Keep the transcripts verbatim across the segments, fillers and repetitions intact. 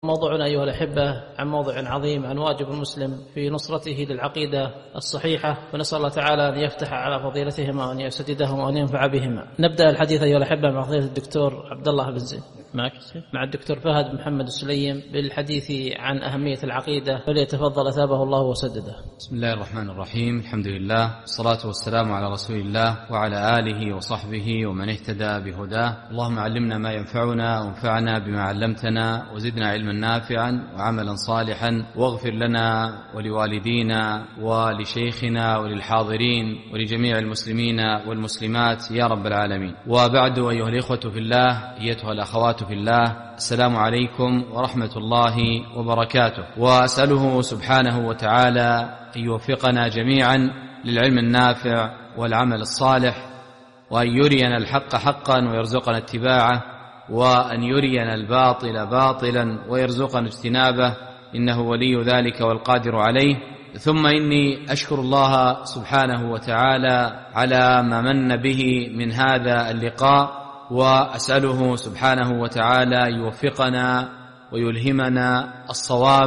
موضوعنا أيها الأحبة عن موضوع عظيم، عن واجب المسلم في نصرته للعقيدة الصحيحة، ونسأل الله تعالى أن يفتح على فضيلتهما وأن يسددهما وأن ينفع بهما. نبدأ الحديث أيها الأحبة مع فضيلة الدكتور عبد الله بن زيد معك مع الدكتور فهد محمد السليم بالحديث عن أهمية العقيدة، فليتفضل أثابه الله وسدده. بسم الله الرحمن الرحيم، الحمد لله والصلاة والسلام على رسول الله وعلى آله وصحبه ومن اهتدى بهداه. اللهم علمنا ما ينفعنا وانفعنا بما علمتنا وزدنا علما نافعا وعملا صالحا، واغفر لنا ولوالدينا ولشيخنا وللحاضرين ولجميع المسلمين والمسلمات يا رب العالمين. وبعد، أيها الإخوة في الله، أيتها الأخوات في الله، السلام عليكم ورحمة الله وبركاته. وأسأله سبحانه وتعالى أن يوفقنا جميعا للعلم النافع والعمل الصالح، وأن يرينا الحق حقا ويرزقنا اتباعه، وأن يرينا الباطل باطلا ويرزقنا اجتنابه، إنه ولي ذلك والقادر عليه. ثم إني أشكر الله سبحانه وتعالى على ما من به من هذا اللقاء، وأسأله سبحانه وتعالى يوفقنا ويلهمنا الصواب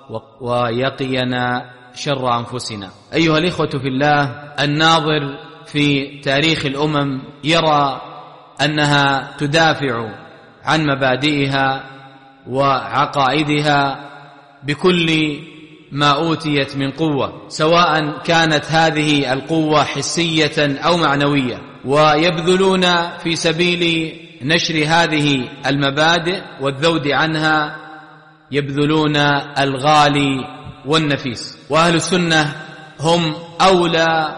ويقينا شر أنفسنا. أيها الإخوة في الله، الناظر في تاريخ الأمم يرى أنها تدافع عن مبادئها وعقائدها بكل ما أوتيت من قوة، سواء كانت هذه القوة حسية أو معنوية، ويبذلون في سبيل نشر هذه المبادئ والذود عنها يبذلون الغالي والنفيس. وأهل السنة هم أولى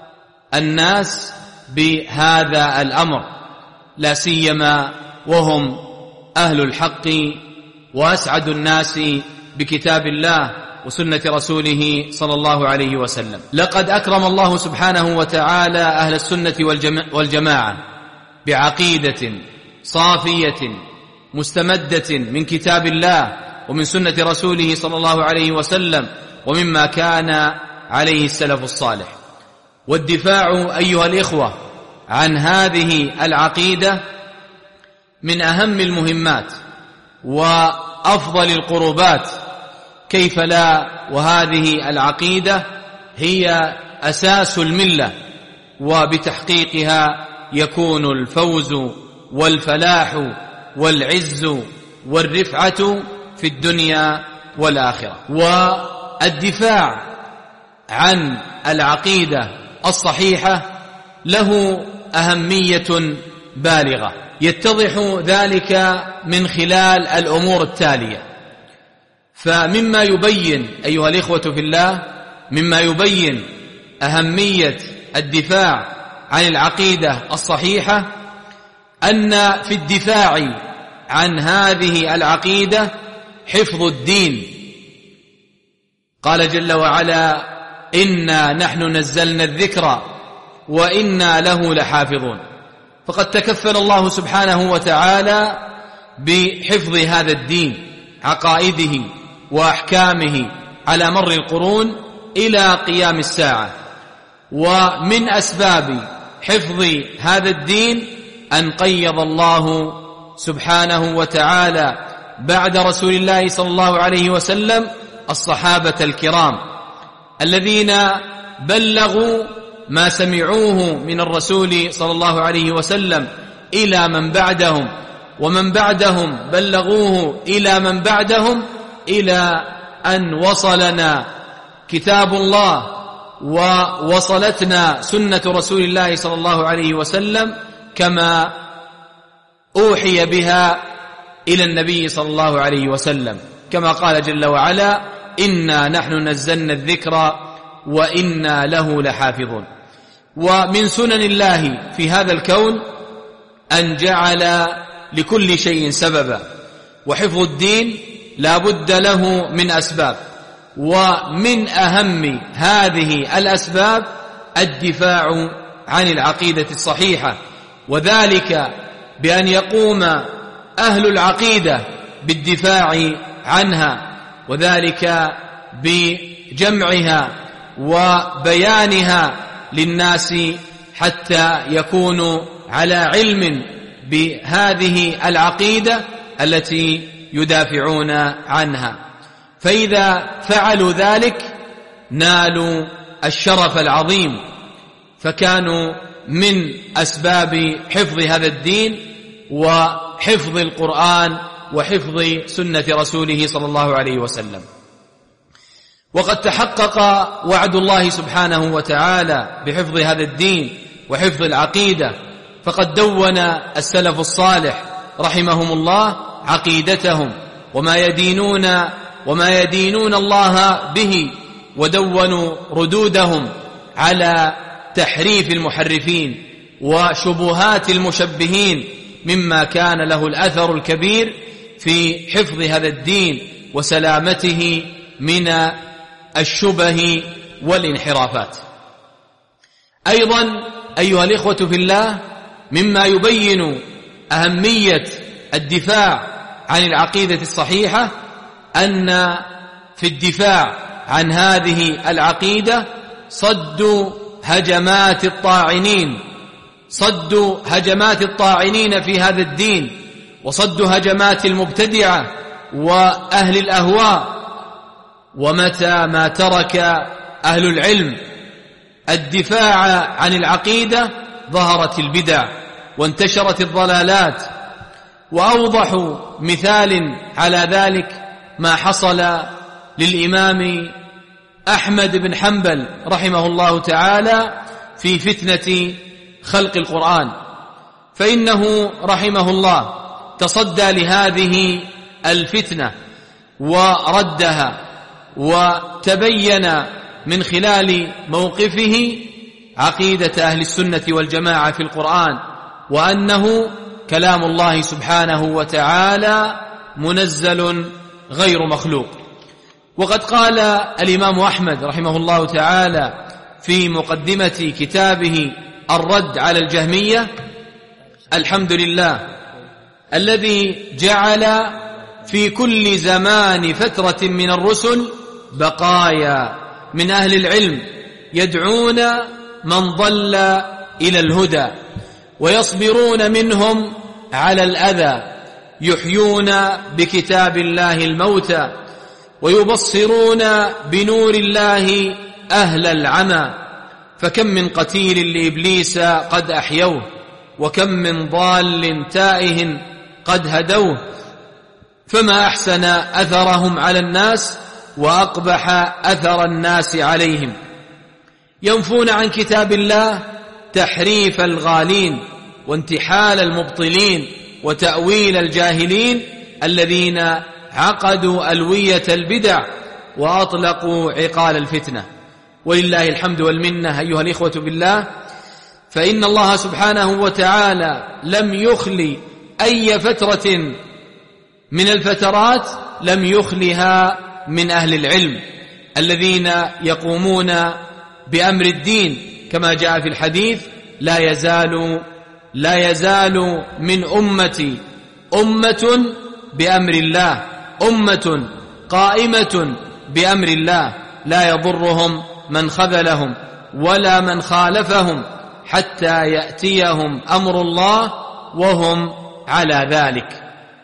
الناس بهذا الأمر، لا سيما وهم أهل الحق وأسعد الناس بكتاب الله وسنة رسوله صلى الله عليه وسلم. لقد أكرم الله سبحانه وتعالى أهل السنة والجماعة بعقيدة صافية مستمدة من كتاب الله ومن سنة رسوله صلى الله عليه وسلم، ومما كان عليه السلف الصالح. والدفاع أيها الإخوة عن هذه العقيدة من أهم المهمات وأفضل القربات، كيف لا، وهذه العقيدة هي أساس الملة، وبتحقيقها يكون الفوز والفلاح والعز والرفعة في الدنيا والآخرة. والدفاع عن العقيدة الصحيحة له أهمية بالغة، يتضح ذلك من خلال الأمور التالية. فمما يبين أيها الإخوة في الله، مما يبين أهمية الدفاع عن العقيدة الصحيحة، أن في الدفاع عن هذه العقيدة حفظ الدين. قال جل وعلا: إنا نحن نزلنا الذكر وإنا له لحافظون. فقد تكفل الله سبحانه وتعالى بحفظ هذا الدين، عقائده وأحكامه على مر القرون إلى قيام الساعة. ومن أسباب حفظ هذا الدين أن قيض الله سبحانه وتعالى بعد رسول الله صلى الله عليه وسلم الصحابة الكرام الذين بلغوا ما سمعوه من الرسول صلى الله عليه وسلم إلى من بعدهم، ومن بعدهم بلغوه إلى من بعدهم، إلى أن وصلنا كتاب الله ووصلتنا سنة رسول الله صلى الله عليه وسلم كما أوحي بها إلى النبي صلى الله عليه وسلم، كما قال جل وعلا: إنا نحن نزلنا الذكر وإنا له لحافظون. ومن سنن الله في هذا الكون أن جعل لكل شيء سببا، وحفظ الدين لا بد له من أسباب، ومن أهم هذه الأسباب الدفاع عن العقيدة الصحيحة، وذلك بأن يقوم أهل العقيدة بالدفاع عنها، وذلك بجمعها وبيانها للناس حتى يكونوا على علم بهذه العقيدة التي يدافعون عنها. فإذا فعلوا ذلك نالوا الشرف العظيم، فكانوا من أسباب حفظ هذا الدين وحفظ القرآن وحفظ سنة رسوله صلى الله عليه وسلم. وقد تحقق وعد الله سبحانه وتعالى بحفظ هذا الدين وحفظ العقيدة، فقد دون السلف الصالح رحمهم الله عقيدتهم وما يدينون وما يدينون الله به، ودونوا ردودهم على تحريف المحرفين وشبهات المشبهين، مما كان له الأثر الكبير في حفظ هذا الدين وسلامته من الشبه والانحرافات. أيضا أيها الإخوة في الله، مما يبين أهمية الدفاع عن العقيدة الصحيحة أن في الدفاع عن هذه العقيدة صد هجمات الطاعنين صد هجمات الطاعنين في هذا الدين، وصد هجمات المبتدعة وأهل الأهواء. ومتى ما ترك أهل العلم الدفاع عن العقيدة ظهرت البدع وانتشرت الضلالات. وأوضح مثال على ذلك ما حصل للإمام أحمد بن حنبل رحمه الله تعالى في فتنة خلق القرآن، فإنه رحمه الله تصدى لهذه الفتنة وردها، وتبين من خلال موقفه عقيدة أهل السنة والجماعة في القرآن، وأنه كلام الله سبحانه وتعالى منزل غير مخلوق. وقد قال الإمام أحمد رحمه الله تعالى في مقدمة كتابه الرد على الجهمية: الحمد لله الذي جعل في كل زمان فترة من الرسل بقايا من أهل العلم يدعون من ضل إلى الهدى، ويصبرون منهم على الأذى، يحيون بكتاب الله الموتى، ويبصرون بنور الله أهل العمى. فكم من قتيل لإبليس قد أحيوه، وكم من ضال تائه قد هدوه، فما أحسن أثرهم على الناس وأقبح أثر الناس عليهم. ينفون عن كتاب الله تحريف الغالين وانتحال المبطلين وتأويل الجاهلين الذين عقدوا ألوية البدع وأطلقوا عقال الفتنة. ولله الحمد والمنة أيها الإخوة بالله، فإن الله سبحانه وتعالى لم يخلي أي فترة من الفترات لم يخلها من أهل العلم الذين يقومون بأمر الدين، كما جاء في الحديث: لا يزال لا يزال من أمتي أمة بأمر الله، أمة قائمة بأمر الله، لا يضرهم من خذلهم ولا من خالفهم حتى يأتيهم أمر الله وهم على ذلك.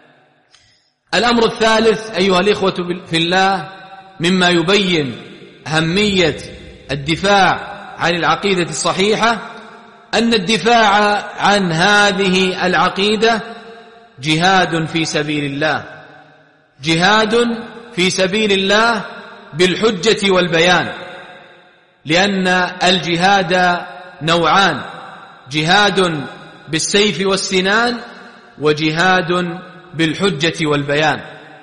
الأمر الثالث أيها الإخوة في الله مما يبين أهمية الدفاع عن العقيدة الصحيحة أن الدفاع عن هذه العقيدة جهاد في سبيل الله، جهاد في سبيل الله بالحجة والبيان، لأن الجهاد نوعان: جهاد بالسيف والسنان، وجهاد بالحجة والبيان.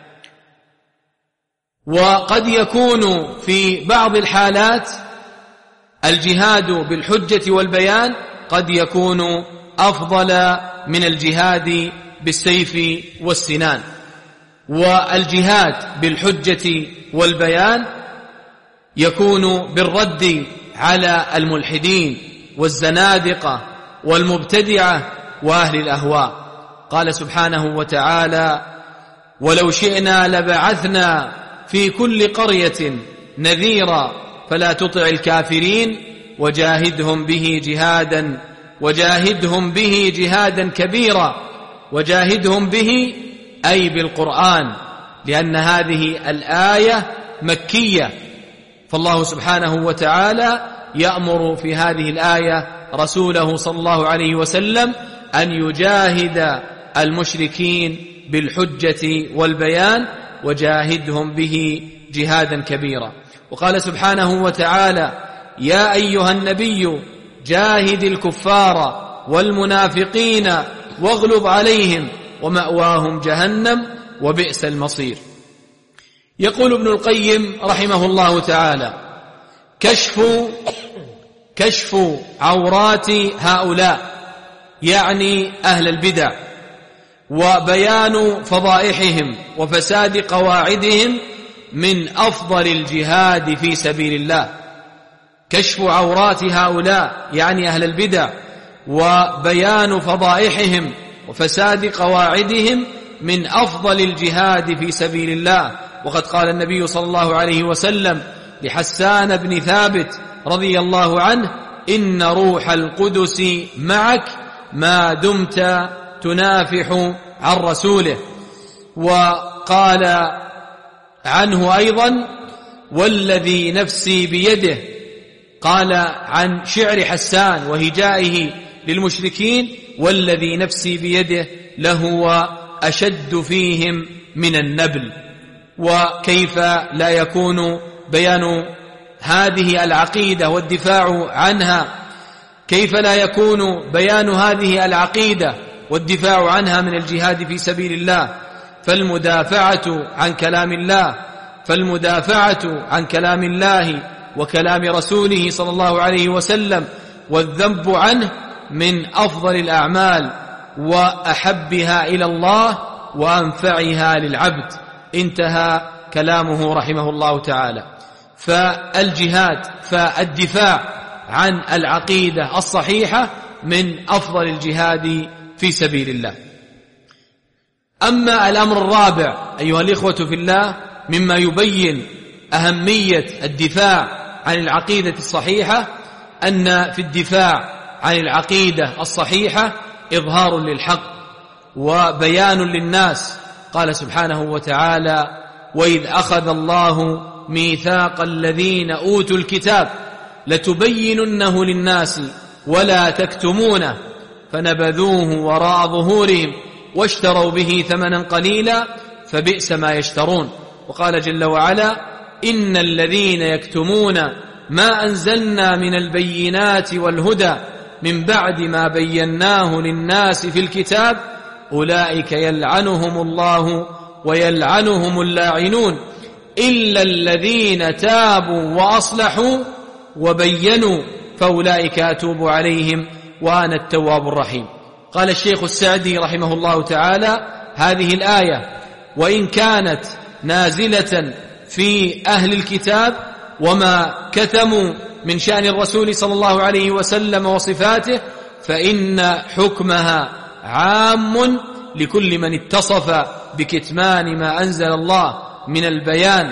وقد يكون في بعض الحالات الجهاد بالحجة والبيان قد يكون أفضل من الجهاد بالسيف والسنان. والجهاد بالحجة والبيان يكون بالرد على الملحدين والزنادقة والمبتدعة وأهل الأهواء. قال سبحانه وتعالى: ولو شئنا لبعثنا في كل قرية نذيرا فلا تطع الكافرين وجاهدهم به جهادا وجاهدهم به جهادا كبيرا وجاهدهم به أي بالقرآن، لأن هذه الآية مكية، فالله سبحانه وتعالى يأمر في هذه الآية رسوله صلى الله عليه وسلم أن يجاهد المشركين بالحجة والبيان، وجاهدهم به جهادا كبيرا. وقال سبحانه وتعالى: يا أيها النبي جاهد الكفار والمنافقين واغلظ عليهم ومأواهم جهنم وبئس المصير. يقول ابن القيم رحمه الله تعالى: كشف كشف عورات هؤلاء، يعني أهل البدع، وبيان فضائحهم وفساد قواعدهم من أفضل الجهاد في سبيل الله. كشف عورات هؤلاء يعني أهل البدع وبيان فضائحهم وفساد قواعدهم من أفضل الجهاد في سبيل الله. وقد قال النبي صلى الله عليه وسلم لحسان بن ثابت رضي الله عنه: إن روح القدس معك ما دمت تنافح عن رسوله. وقال عنه أيضا: والذي نفسي بيده، قال عن شعر حسان وهجائه للمشركين: والذي نفسي بيده لهو أشد فيهم من النبل. وكيف لا يكون بيان هذه العقيدة والدفاع عنها، كيف لا يكون بيان هذه العقيدة والدفاع عنها من الجهاد في سبيل الله؟ فالمدافعة عن كلام الله فالمدافعة عن كلام الله وكلام رسوله صلى الله عليه وسلم والذب عنه من أفضل الأعمال وأحبها إلى الله وأنفعها للعبد. انتهى كلامه رحمه الله تعالى. فالجهاد فالدفاع عن العقيدة الصحيحة من أفضل الجهاد في سبيل الله. أما الأمر الرابع أيها الإخوة في الله مما يبين أهمية الدفاع عن العقيدة الصحيحة، أن في الدفاع عن العقيدة الصحيحة إظهار للحق وبيان للناس. قال سبحانه وتعالى: وإذ أخذ الله ميثاق الذين أوتوا الكتاب لتبيننه للناس ولا تكتمونه فنبذوه وراء ظهورهم واشتروا به ثمنا قليلا فبئس ما يشترون. وقال جل وعلا: إن الذين يكتمون ما أنزلنا من البينات والهدى من بعد ما بيناه للناس في الكتاب أولئك يلعنهم الله ويلعنهم اللاعنون إلا الذين تابوا وأصلحوا وبينوا فأولئك أتوب عليهم وأنا التواب الرحيم. قال الشيخ السعدي رحمه الله تعالى: هذه الآية وإن كانت نازلة في أهل الكتاب وما كتموا من شأن الرسول صلى الله عليه وسلم وصفاته، فإن حكمها عام لكل من اتصف بكتمان ما أنزل الله من البيان،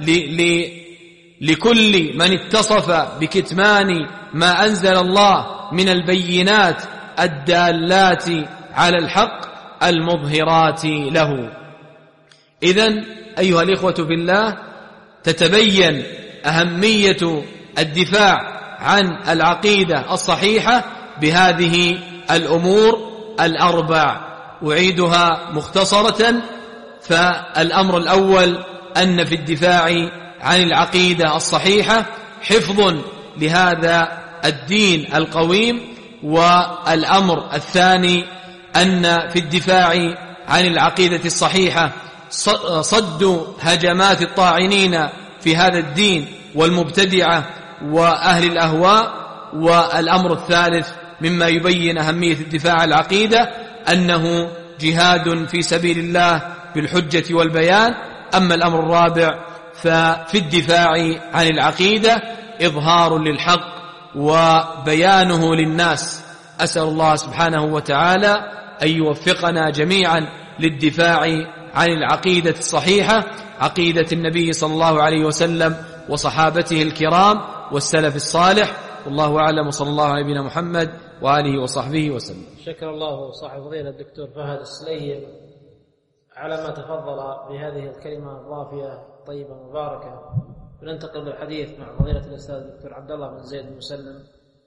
لكل من اتصف بكتمان ما أنزل الله من البينات الدالات على الحق المظهرات له. إذن أيها الإخوة في الله تتبين أهمية الدفاع عن العقيدة الصحيحة بهذه الأمور الأربع. أعيدها مختصرة. فالأمر الأول أن في الدفاع عن العقيدة الصحيحة حفظ لهذا الدين القويم. والأمر الثاني أن في الدفاع عن العقيدة الصحيحة صد هجمات الطاعنين في هذا الدين والمبتدعة وأهل الأهواء. والأمر الثالث مما يبين أهمية الدفاع عن العقيدة أنه جهاد في سبيل الله بالحجة والبيان. أما الأمر الرابع ففي الدفاع عن العقيدة إظهار للحق وبيانه للناس. أسأل الله سبحانه وتعالى أن يوفقنا جميعا للدفاع عن العقيدة الصحيحة، عقيدة النبي صلى الله عليه وسلم وصحابته الكرام والسلف الصالح. والله أعلم، وصلى الله على نبينا محمد وآله وصحبه وسلم. شكر الله صاحب فضيلة الدكتور فهد السليم على ما تفضل بهذه الكلمة الضافية الطيبة المباركة، وننتقل للحديث مع فضيلة الأستاذ الدكتور عبد الله بن زيد المسلم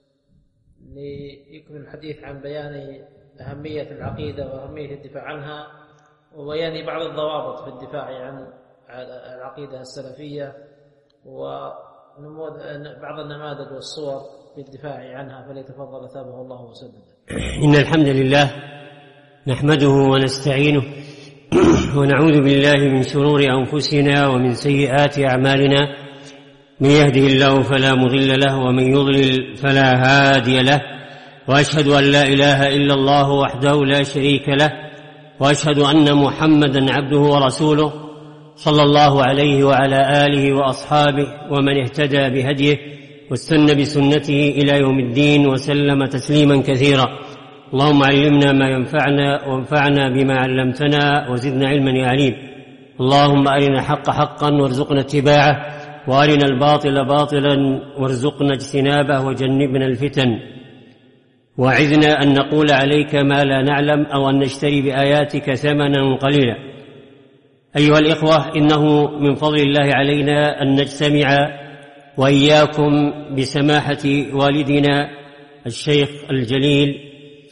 ليكمل الحديث عن بيان أهمية العقيدة وأهمية الدفاع عنها، وبيان بعض الضوابط في الدفاع عن العقيدة السلفية وبعض النماذج والصور في الدفاع عنها، فليتفضل أثابه الله وسدده. إن الحمد لله نحمده ونستعينه ونعوذ بالله من شرور أنفسنا ومن سيئات أعمالنا، من يهده الله فلا مضل له ومن يضلل فلا هادي له، وأشهد أن لا إله إلا الله وحده لا شريك له، وأشهد أن محمدا عبده ورسوله صلى الله عليه وعلى آله وأصحابه ومن اهتدى بهديه واستنى بسنته إلى يوم الدين وسلم تسليما كثيرا. اللهم علمنا ما ينفعنا وانفعنا بما علمتنا وزدنا علما يا عليم. اللهم أرنا الحق حقا وارزقنا اتباعه، وأرنا الباطل باطلا وارزقنا اجتنابه، وجنبنا الفتن، وأعذنا أن نقول عليك ما لا نعلم أو أن نشتري بآياتك ثمنا قليلا. أيها الإخوة، إنه من فضل الله علينا أن نجتمع وإياكم بسماحة والدنا الشيخ الجليل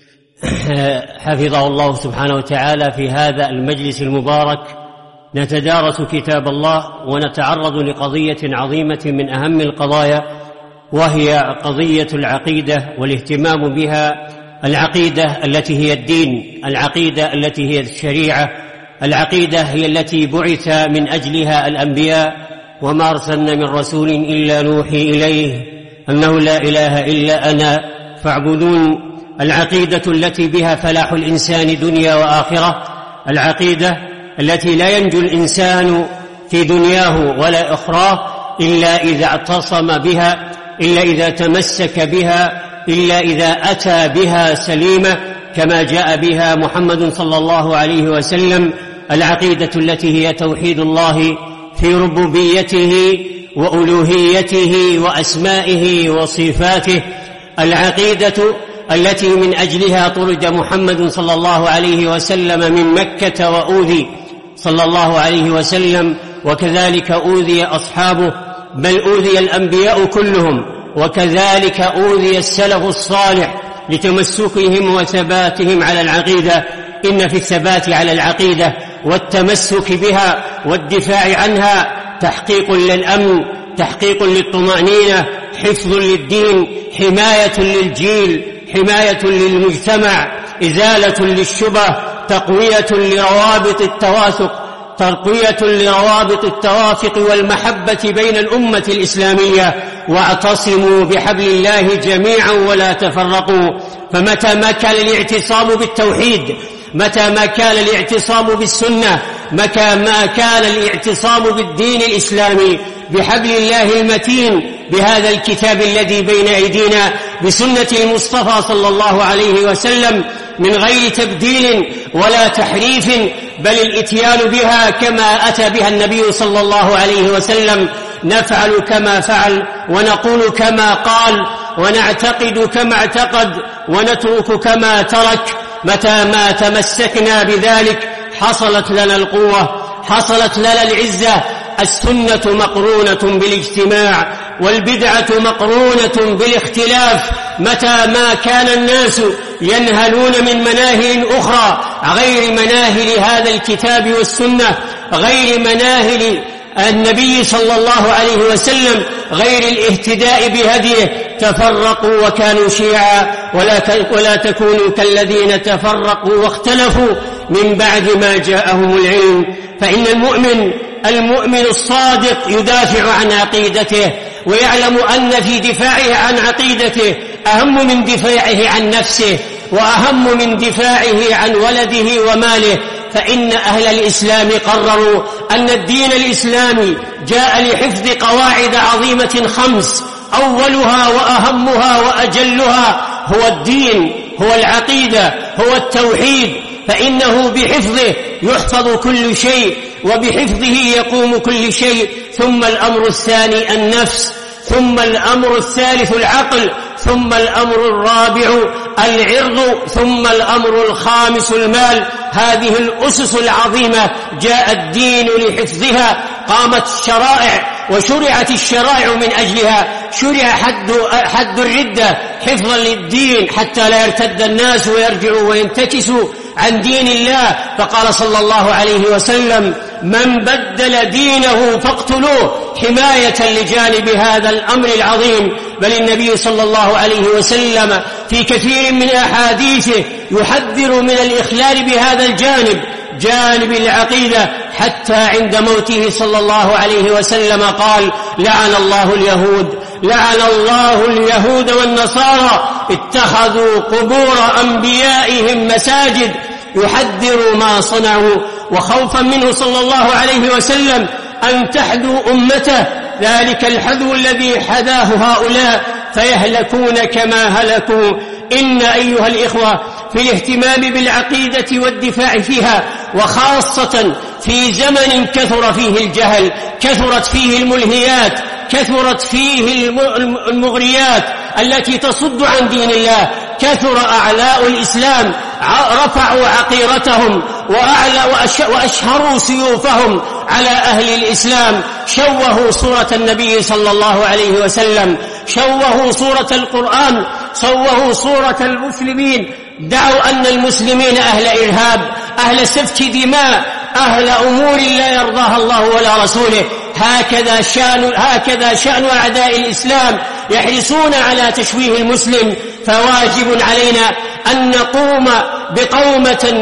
حفظه الله سبحانه وتعالى في هذا المجلس المبارك، نتدارس كتاب الله ونتعرض لقضية عظيمة من أهم القضايا، وهي قضية العقيدة والاهتمام بها. العقيدة التي هي الدين، العقيدة التي هي الشريعة، العقيدة هي التي بعث من أجلها الأنبياء، وما أرسلنا من رسول إلا نوحي إليه أنه لا إله إلا أنا فاعبدون. العقيدة التي بها فلاح الإنسان دنيا وآخرة، العقيدة التي لا ينجو الإنسان في دنياه ولا أخراه إلا إذا اعتصم بها، إلا إذا تمسك بها، إلا إذا أتى بها سليمة كما جاء بها محمد صلى الله عليه وسلم. العقيدة التي هي توحيد الله في ربوبيته وألوهيته وأسمائه وصفاته، العقيدة التي من أجلها طرد محمد صلى الله عليه وسلم من مكة وأوذي صلى الله عليه وسلم، وكذلك أوذي أصحابه، بل أوذي الأنبياء كلهم، وكذلك أوذي السلف الصالح لتمسكهم وثباتهم على العقيدة. إن في الثبات على العقيدة والتمسك بها والدفاع عنها تحقيق للأمن، تحقيق للطمأنينة، حفظ للدين، حماية للجيل، حماية للمجتمع، إزالة للشبه، تقوية لروابط التواثق، تقوية لروابط التوافق والمحبة بين الأمة الإسلامية. واعتصموا بحبل الله جميعا ولا تفرقوا. فمتى ما كان الاعتصام بالتوحيد، متى ما كان الاعتصام بالسنة، متى ما كان الاعتصام بالدين الإسلامي، بحبل الله المتين، بهذا الكتاب الذي بين أيدينا، بسنة المصطفى صلى الله عليه وسلم، من غير تبديل ولا تحريف، بل الاتيان بها كما أتى بها النبي صلى الله عليه وسلم، نفعل كما فعل، ونقول كما قال، ونعتقد كما اعتقد، ونترك كما ترك. متى ما تمسكنا بذلك حصلت لنا القوة، حصلت لنا العزة. السنة مقرونة بالاجتماع، والبدعة مقرونة بالاختلاف. متى ما كان الناس ينهلون من مناهل أخرى غير مناهل هذا الكتاب والسنة، غير مناهل النبي صلى الله عليه وسلم، غير الاهتداء بهديه، تفرقوا وكانوا شيعا، ولا تكونوا كالذين تفرقوا واختلفوا من بعد ما جاءهم العلم. فإن المؤمن المؤمن الصادق يدافع عن عقيدته، ويعلم أن في دفاعه عن عقيدته أهم من دفاعه عن نفسه، وأهم من دفاعه عن ولده وماله. فإن أهل الإسلام قرروا أن الدين الإسلامي جاء لحفظ قواعد عظيمة خمس، أولها وأهمها وأجلها هو الدين، هو العقيدة، هو التوحيد. فإنه بحفظه يحفظ كل شيء، وبحفظه يقوم كل شيء. ثم الأمر الثاني النفس، ثم الأمر الثالث العقل، ثم الأمر الرابع العرض، ثم الأمر الخامس المال. هذه الأسس العظيمة جاء الدين لحفظها، قامت الشرائع وشرعت الشرائع من أجلها، شرع حد, حد الردة حفظا للدين حتى لا يرتد الناس ويرجعوا وينتكسوا عن دين الله. فقال صلى الله عليه وسلم: من بدل دينه فاقتلوه، حماية لجانب هذا الأمر العظيم. بل النبي صلى الله عليه وسلم في كثير من أحاديثه يحذر من الإخلال بهذا الجانب، جانب العقيدة، حتى عند موته صلى الله عليه وسلم قال: لعن الله اليهود لعن الله اليهود والنصارى اتخذوا قبور أنبيائهم مساجد، يحذر ما صنعوا، وخوفا منه صلى الله عليه وسلم أن تحذو أمته ذلك الحذو الذي حذاه هؤلاء فيهلكون كما هلكوا. إن أيها الإخوة في الاهتمام بالعقيدة والدفاع فيها، وخاصة في زمن كثر فيه الجهل، كثرت فيه الملهيات، كثرت فيه المغريات التي تصد عن دين الله، كثر أعلاء الإسلام رفعوا عقيرتهم وأشهروا سيوفهم على أهل الإسلام، شوهوا صورة النبي صلى الله عليه وسلم، شوهوا صورة القرآن، شوهوا صورة المسلمين، دعوا أن المسلمين أهل إرهاب، أهل سفك دماء، أهل أمور لا يرضاها الله ولا رسوله. هكذا شأن, هكذا شأن أعداء الإسلام، يحرصون على تشويه المسلم. فواجب علينا أن نقوم بقومة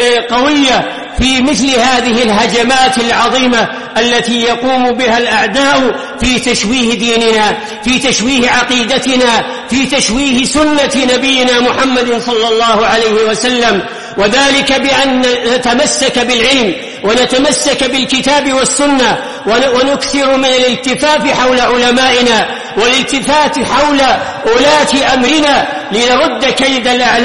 قوية في مثل هذه الهجمات العظيمة التي يقوم بها الأعداء في تشويه ديننا، في تشويه عقيدتنا، في تشويه سنة نبينا محمد صلى الله عليه وسلم، وذلك بأن نتمسك بالعلم ونتمسك بالكتاب والسنة، ونكثر من الالتفاف حول علمائنا والالتفات حول ولاة أمرنا لنرد كيد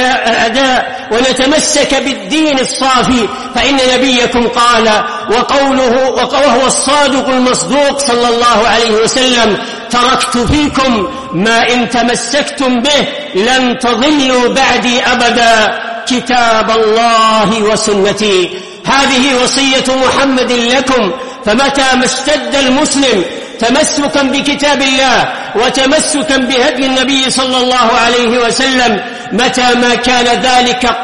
الأعداء، ونتمسك بالدين الصافي. فإن نبيكم قال وقوله وهو الصادق المصدوق صلى الله عليه وسلم: تركت فيكم ما إن تمسكتم به لن تضلوا بعدي أبدا، كتاب الله وسنتي. هذه وصية محمد لكم. فمتى ما اشتد المسلم تمسكا بكتاب الله وتمسكا بهدي النبي صلى الله عليه وسلم، متى ما كان ذلك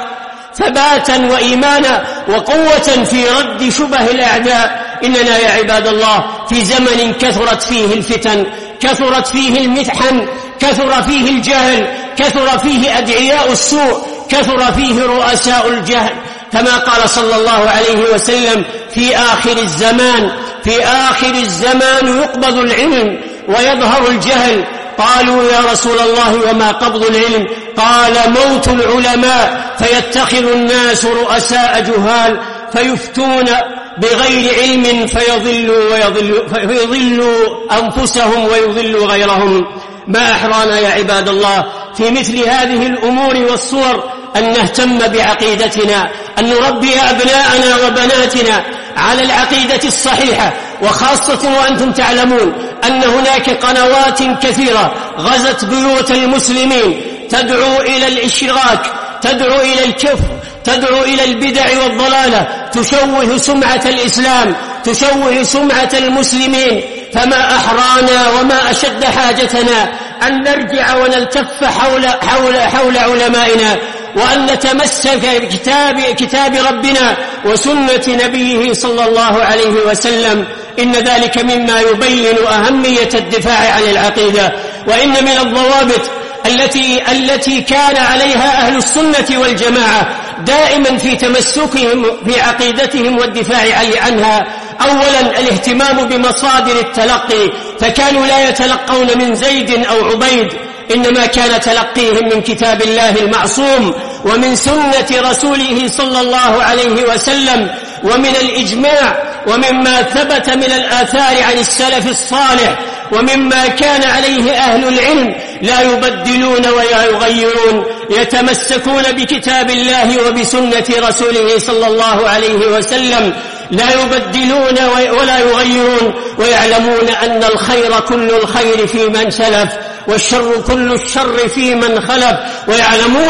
ثباتا وإيمانا وقوة في رد شبه الأعداء. إننا يا عباد الله في زمن كثرت فيه الفتن، كثرت فيه المحن، كثر فيه الجهل، كثر فيه أدعياء السوء، كثر فيه رؤساء الجهل، كما قال صلى الله عليه وسلم: في آخر الزمان في آخر الزمان يقبض العلم ويظهر الجهل. قالوا: يا رسول الله وما قبض العلم؟ قال: موت العلماء، فيتخذ الناس رؤساء جهال فيفتون بغير علم فيضلوا, ويضلوا فيضلوا أنفسهم ويضلوا غيرهم. ما أحرانا يا عباد الله في مثل هذه الأمور والصور أن نهتم بعقيدتنا، أن نربي أبناءنا وبناتنا على العقيدة الصحيحة، وخاصة وأنتم تعلمون أن هناك قنوات كثيرة غزت بيوت المسلمين تدعو إلى الإشراك، تدعو إلى الكفر، تدعو إلى البدع والضلالة، تشوه سمعة الإسلام، تشوه سمعة المسلمين. فما أحرانا وما أشد حاجتنا أن نرجع ونلتف حول, حول, حول علمائنا، وأن نتمسك بكتاب كتاب ربنا وسنة نبيه صلى الله عليه وسلم. إن ذلك مما يبين أهمية الدفاع عن العقيدة. وإن من الضوابط التي التي كان عليها أهل السنة والجماعة دائما في تمسكهم في عقيدتهم والدفاع عنها: أولا الاهتمام بمصادر التلقي، فكانوا لا يتلقون من زيد أو عبيد، إنما كان تلقيهم من كتاب الله المعصوم ومن سنة رسوله صلى الله عليه وسلم، ومن الإجماع، ومما ثبت من الآثار عن السلف الصالح، ومما كان عليه أهل العلم، لا يبدلون ولا يغيرون، يتمسكون بكتاب الله وبسنة رسوله صلى الله عليه وسلم، لا يبدلون ولا يغيرون، ويعلمون أن الخير كل الخير في من سلف والشر كل الشر في من خلف، ويعلمون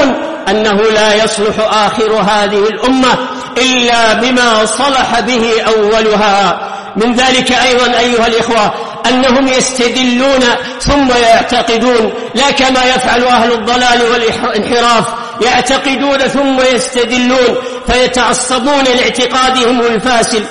أنه لا يصلح آخر هذه الأمة إلا بما صلح به أولها. من ذلك أيضا أيها الإخوة أنهم يستدلون ثم يعتقدون، لا كما يفعل أهل الضلال والانحراف، يعتقدون ثم يستدلون فيتعصبون لاعتقادهم الفاسد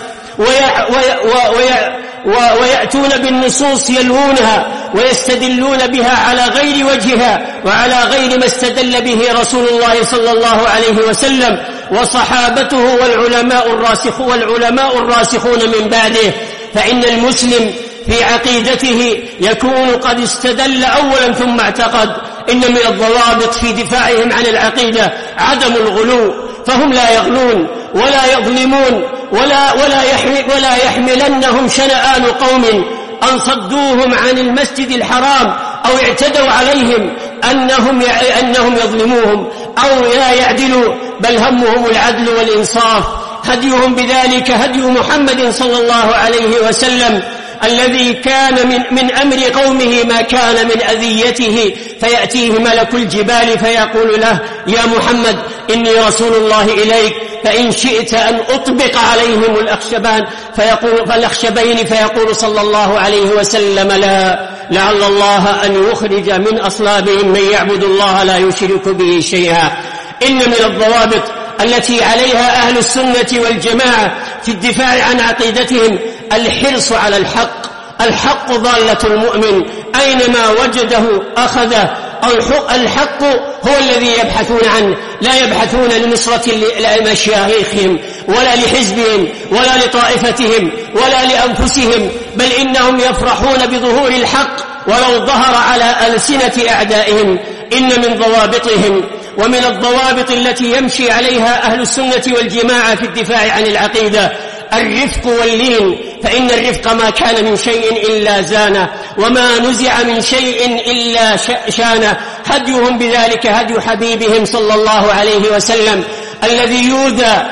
ويأتون بالنصوص يلوونها ويستدلون بها على غير وجهها وعلى غير ما استدل به رسول الله صلى الله عليه وسلم وصحابته والعلماء الراسخون والعلماء الراسخون من بعده. فإن المسلم في عقيدته يكون قد استدل أولا ثم اعتقد. إن من الضوابط في دفاعهم عن العقيدة عدم الغلو، فهم لا يغلون ولا يظلمون ولا, ولا, يحمل ولا يحملنهم شنآن قوم أن صدوهم عن المسجد الحرام أو اعتدوا عليهم أنهم, أنهم يظلموهم أو لا يعدلوا، بل همهم العدل والإنصاف. هديهم بذلك هدي محمد صلى الله عليه وسلم الذي كان من, من أمر قومه ما كان من أذيته، فيأتيه ملك الجبال فيقول له: يا محمد إني رسول الله إليك، فإن شئت أن أطبق عليهم الأخشبان فيقول فالأخشبين فيقول صلى الله عليه وسلم: لا، لعل الله أن يخرج من أصلابهم من يعبد الله لا يشرك به شيئا. إن من الضوابط التي عليها أهل السنة والجماعة في الدفاع عن عقيدتهم الحرص على الحق. الحق ضالة المؤمن، أينما وجده أخذه. الحق هو الذي يبحثون عنه، لا يبحثون لنصرة لمشايخهم ولا لحزبهم ولا لطائفتهم ولا لأنفسهم، بل إنهم يفرحون بظهور الحق ولو ظهر على ألسنة أعدائهم. إن من ضوابطهم ومن الضوابط التي يمشي عليها أهل السنة والجماعة في الدفاع عن العقيدة الرفق واللين، فإن الرفق ما كان من شيء إلا زانه، وما نزع من شيء إلا شانه. هديهم بذلك هدي حبيبهم صلى الله عليه وسلم الذي يوذى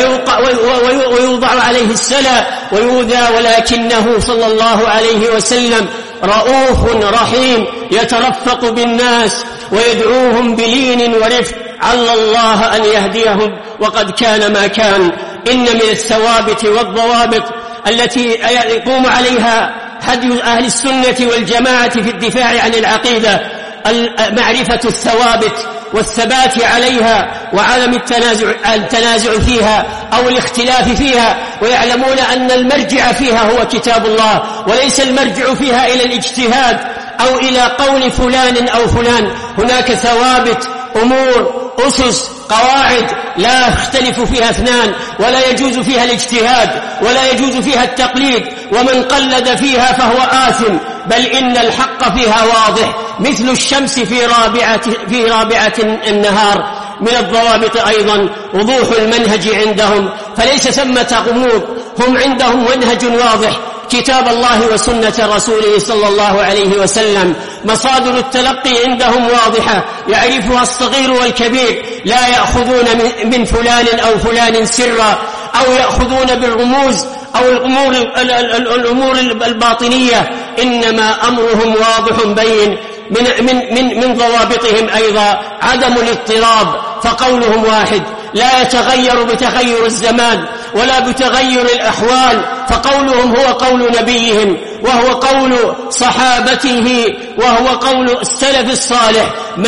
ويوضع عليه السلا ويوذى، ولكنه صلى الله عليه وسلم رؤوف رحيم يترفق بالناس ويدعوهم بلين ورفق، عل الله أن يهديهم وقد كان ما كان. إن من الثوابت والضوابط التي يقوم عليها هدي أهل السنة والجماعة في الدفاع عن العقيدة معرفة الثوابت والثبات عليها وعدم التنازع, التنازع فيها أو الاختلاف فيها، ويعلمون أن المرجع فيها هو كتاب الله، وليس المرجع فيها إلى الاجتهاد أو إلى قول فلان أو فلان. هناك ثوابت، أمور، أسس، قواعد لا يختلف فيها اثنان، ولا يجوز فيها الاجتهاد ولا يجوز فيها التقليد، ومن قلد فيها فهو آثم، بل إن الحق فيها واضح مثل الشمس في رابعة, في رابعة النهار. من الضوابط أيضا وضوح المنهج عندهم، فليس ثمة غموض، هم عندهم منهج واضح، كتاب الله وسنة رسوله صلى الله عليه وسلم. مصادر التلقي عندهم واضحة يعرفها الصغير والكبير، لا يأخذون من فلان أو فلان سرا أو يأخذون بالرموز أو الأمور, الأمور الباطنية، إنما أمرهم واضح بين. من, من, من, من ضوابطهم أيضا عدم الاضطراب، فقولهم واحد لا يتغير بتغير الزمان ولا بتغير الأحوال، فقولهم هو قول نبيهم وهو قول صحابته وهو قول السلف الصالح،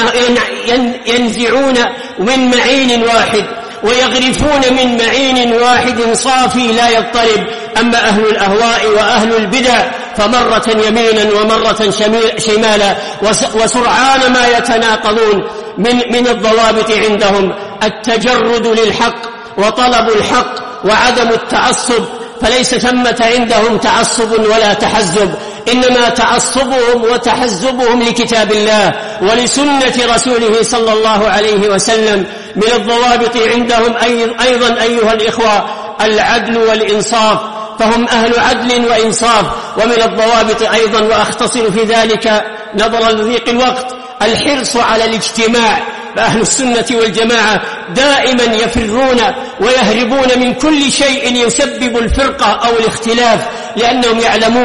ينزعون من معين واحد ويغرفون من معين واحد صافي لا يضطرب. أما أهل الأهواء وأهل البدع فمرة يمينا ومرة شمالا وسرعان ما يتناقضون. من, من الضوابط عندهم التجرد للحق وطلب الحق وعدم التعصب، فليس ثمة عندهم تعصب ولا تحزب، إنما تعصبهم وتحزبهم لكتاب الله ولسنة رسوله صلى الله عليه وسلم. من الضوابط عندهم أيضا أيها الإخوة العدل والإنصاف، فهم أهل عدل وإنصاف. ومن الضوابط أيضا وأختصر في ذلك نظرا لضيق الوقت الحرص على الاجتماع. فأهل السنة والجماعة دائما يفرون ويهربون من كل شيء يسبب الفرقة أو الاختلاف، لأنهم يعلمون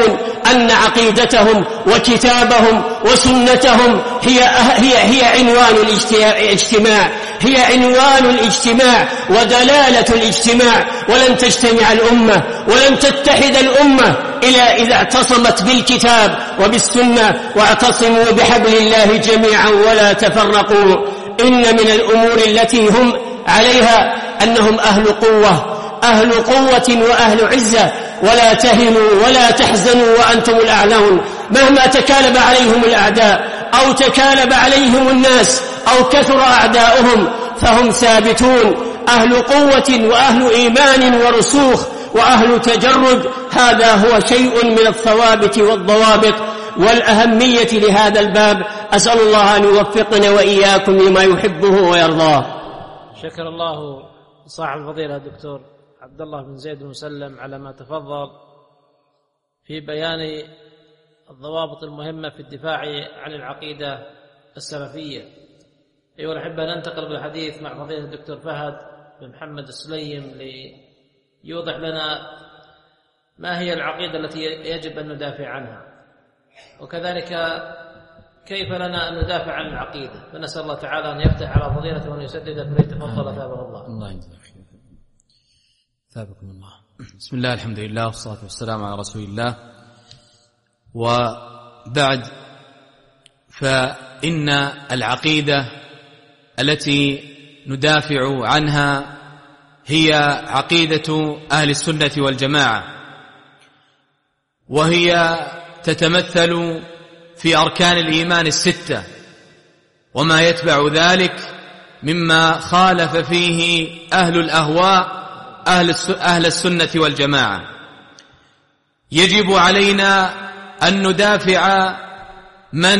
أن عقيدتهم وكتابهم وسنتهم هي, هي, هي عنوان الاجتماع، هي عنوان الاجتماع ودلالة الاجتماع، ولن تجتمع الأمة ولن تتحد الأمة إلا إذا اعتصمت بالكتاب وبالسنة. واعتصموا بحبل الله جميعا ولا تفرقوا. إن من الأمور التي هم عليها أنهم أهل قوة، أهل قوة وأهل عزة، ولا تهنوا ولا تحزنوا وأنتم الأعلون. مهما تكالب عليهم الأعداء أو تكالب عليهم الناس أو كثر أعداؤهم فهم ثابتون، أهل قوة وأهل إيمان ورسوخ وأهل تجرد. هذا هو شيء من الثوابت والضوابط والأهمية لهذا الباب. أسأل الله أن يوفقنا وإياكم لما يحبه ويرضاه. شكر الله صاحب الفضيلة الدكتور عبد الله بن زيد بن مسلم على ما تفضل في بيان الضوابط المهمة في الدفاع عن العقيدة السلفية. أيها الأحبة، ننتقل بالحديث مع فضيلة الدكتور فهد بن محمد السليم ليوضح لنا ما هي العقيدة التي يجب أن ندافع عنها، وكذلك كيف لنا أن ندافع عن العقيدة. فنسأل الله تعالى أن يفتح على فضيلته وأن يسدد فليتفضل ثابه الله. الله يجزاك خير. ثابكم الله. بسم الله، الحمد لله، والصلاة والسلام على رسول الله. وبعد، فإن العقيدة التي ندافع عنها هي عقيدة أهل السنة والجماعة، وهي تتمثل في أركان الإيمان الستة وما يتبع ذلك مما خالف فيه أهل الأهواء أهل السنة والجماعة. يجب علينا أن ندافع من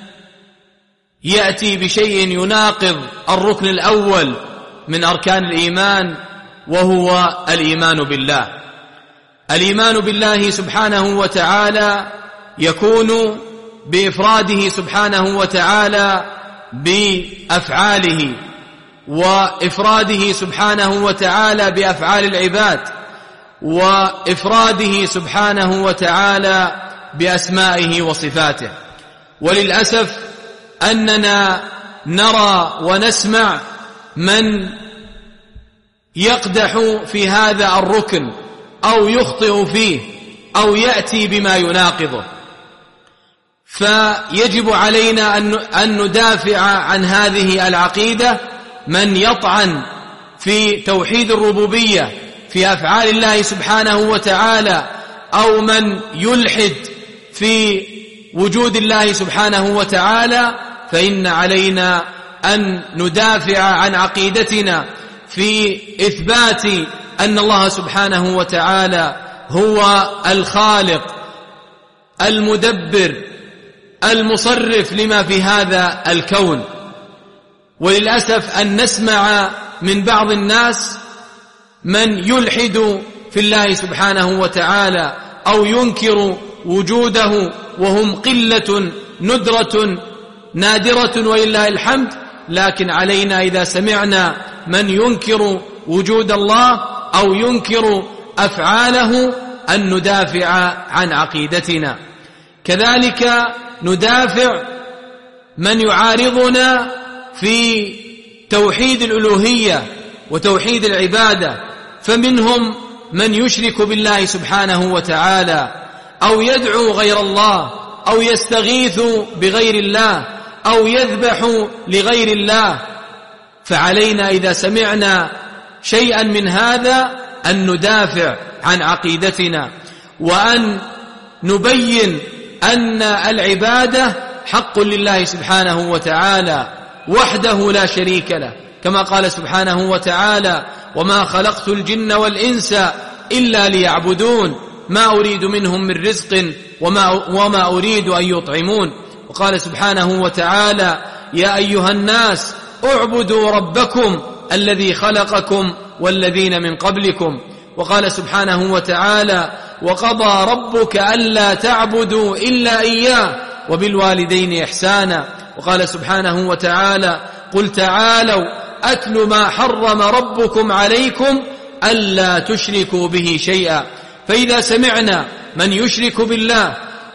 يأتي بشيء يناقض الركن الأول من أركان الإيمان، وهو الإيمان بالله. الإيمان بالله سبحانه وتعالى يكون بإفراده سبحانه وتعالى بأفعاله، وإفراده سبحانه وتعالى بأفعال العباد، وإفراده سبحانه وتعالى بأسمائه وصفاته. وللأسف أننا نرى ونسمع من يقدح في هذا الركن أو يخطئ فيه أو يأتي بما يناقضه، فيجب علينا أن ندافع عن هذه العقيدة. من يطعن في توحيد الربوبية في أفعال الله سبحانه وتعالى، أو من يلحد في وجود الله سبحانه وتعالى، فإن علينا أن ندافع عن عقيدتنا في إثبات أن الله سبحانه وتعالى هو الخالق المدبر المصرف لما في هذا الكون. وللأسف أن نسمع من بعض الناس من يلحد في الله سبحانه وتعالى أو ينكر وجوده، وهم قلة ندرة نادرة ولله الحمد. لكن علينا إذا سمعنا من ينكر وجود الله أو ينكر أفعاله أن ندافع عن عقيدتنا. كذلك ندافع من يعارضنا في توحيد الألوهية وتوحيد العبادة، فمنهم من يشرك بالله سبحانه وتعالى، أو يدعو غير الله، أو يستغيث بغير الله، أو يذبح لغير الله. فعلينا إذا سمعنا شيئا من هذا أن ندافع عن عقيدتنا، وأن نبين أن العبادة حق لله سبحانه وتعالى وحده لا شريك له، كما قال سبحانه وتعالى: وما خلقت الجن والإنس إلا ليعبدون ما أريد منهم من رزق وما, وما أريد أن يطعمون. وقال سبحانه وتعالى: يا أيها الناس اعبدوا ربكم الذي خلقكم والذين من قبلكم. وقال سبحانه وتعالى: وقضى ربك ألا تعبدوا إلا إياه وبالوالدين إحسانا. وقال سبحانه وتعالى: قل تعالوا أتل ما حرم ربكم عليكم ألا تشركوا به شيئا. فإذا سمعنا من يشرك بالله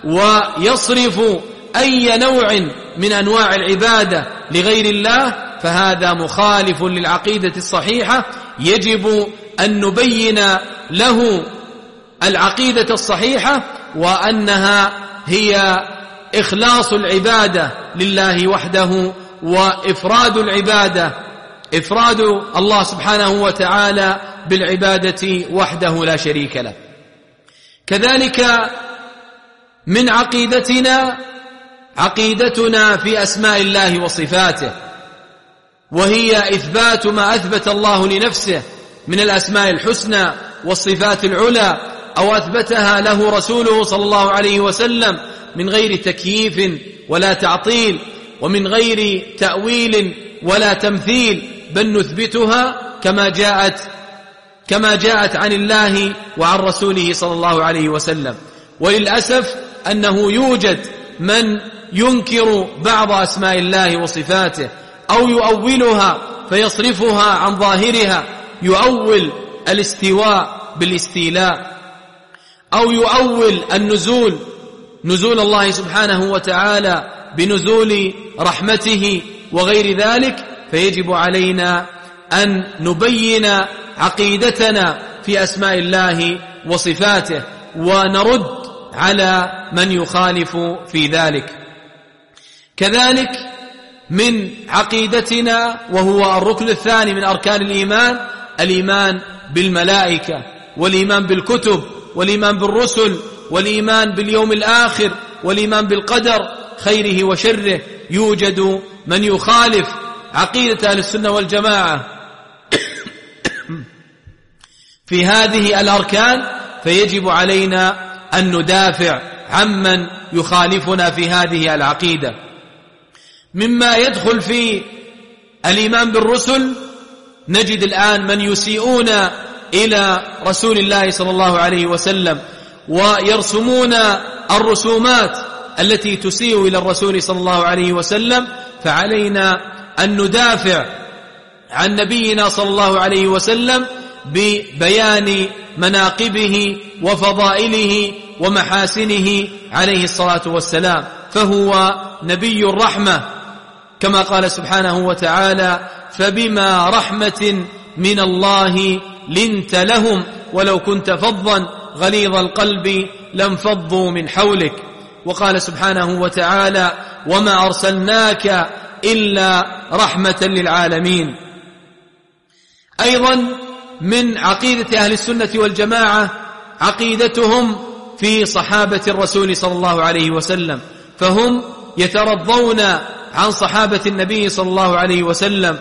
ويصرف أي نوع من أنواع العبادة لغير الله فهذا مخالف للعقيدة الصحيحة. يجب أن نبين له العقيدة الصحيحة وأنها هي إخلاص العبادة لله وحده وإفراد العبادة إفراد الله سبحانه وتعالى بالعبادة وحده لا شريك له. كذلك من عقيدتنا عقيدتنا في أسماء الله وصفاته، وهي إثبات ما أثبت الله لنفسه من الأسماء الحسنى والصفات العلى أو أثبتها له رسوله صلى الله عليه وسلم من غير تكييف ولا تعطيل ومن غير تأويل ولا تمثيل، بل نثبتها كما جاءت كما جاءت عن الله وعن رسوله صلى الله عليه وسلم. وللأسف أنه يوجد من ينكر بعض أسماء الله وصفاته أو يؤولها فيصرفها عن ظاهرها، يؤول الاستواء بالاستيلاء أو يؤول النزول نزول الله سبحانه وتعالى بنزول رحمته وغير ذلك. فيجب علينا أن نبين عقيدتنا في أسماء الله وصفاته ونرد على من يخالف في ذلك. كذلك من عقيدتنا وهو الركن الثاني من أركان الإيمان الإيمان بالملائكة والإيمان بالكتب والإيمان بالرسل والإيمان باليوم الآخر والإيمان بالقدر خيره وشره. يوجد من يخالف عقيدة أهل السنة والجماعة في هذه الأركان، فيجب علينا أن ندافع عمن يخالفنا في هذه العقيدة. مما يدخل في الإيمان بالرسل نجد الآن من يسيئون إلى رسول الله صلى الله عليه وسلم ويرسمون الرسومات التي تسيء إلى الرسول صلى الله عليه وسلم. فعلينا أن ندافع عن نبينا صلى الله عليه وسلم ببيان مناقبه وفضائله ومحاسنه عليه الصلاة والسلام، فهو نبي الرحمة كما قال سبحانه وتعالى: فبما رحمة من الله لنت لهم ولو كنت فظا غليظ القلب لانفضوا من حولك. وقال سبحانه وتعالى: وما أرسلناك إلا رحمة للعالمين. أيضا من عقيدة أهل السنة والجماعة عقيدتهم في صحابة الرسول صلى الله عليه وسلم، فهم يترضون عن صحابة النبي صلى الله عليه وسلم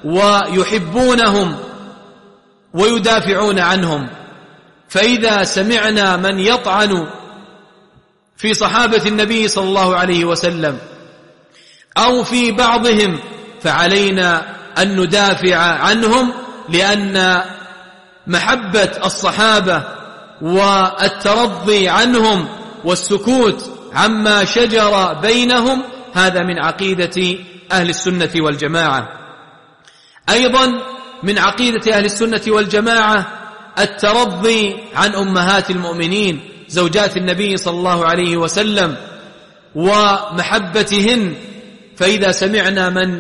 ويحبونهم ويدافعون عنهم. فإذا سمعنا من يطعن في صحابة النبي صلى الله عليه وسلم أو في بعضهم فعلينا أن ندافع عنهم، لأن محبة الصحابة والترضي عنهم والسكوت عما شجر بينهم هذا من عقيدة أهل السنة والجماعة. أيضا من عقيدة أهل السنة والجماعة الترضي عن أمهات المؤمنين زوجات النبي صلى الله عليه وسلم ومحبتهن. فإذا سمعنا من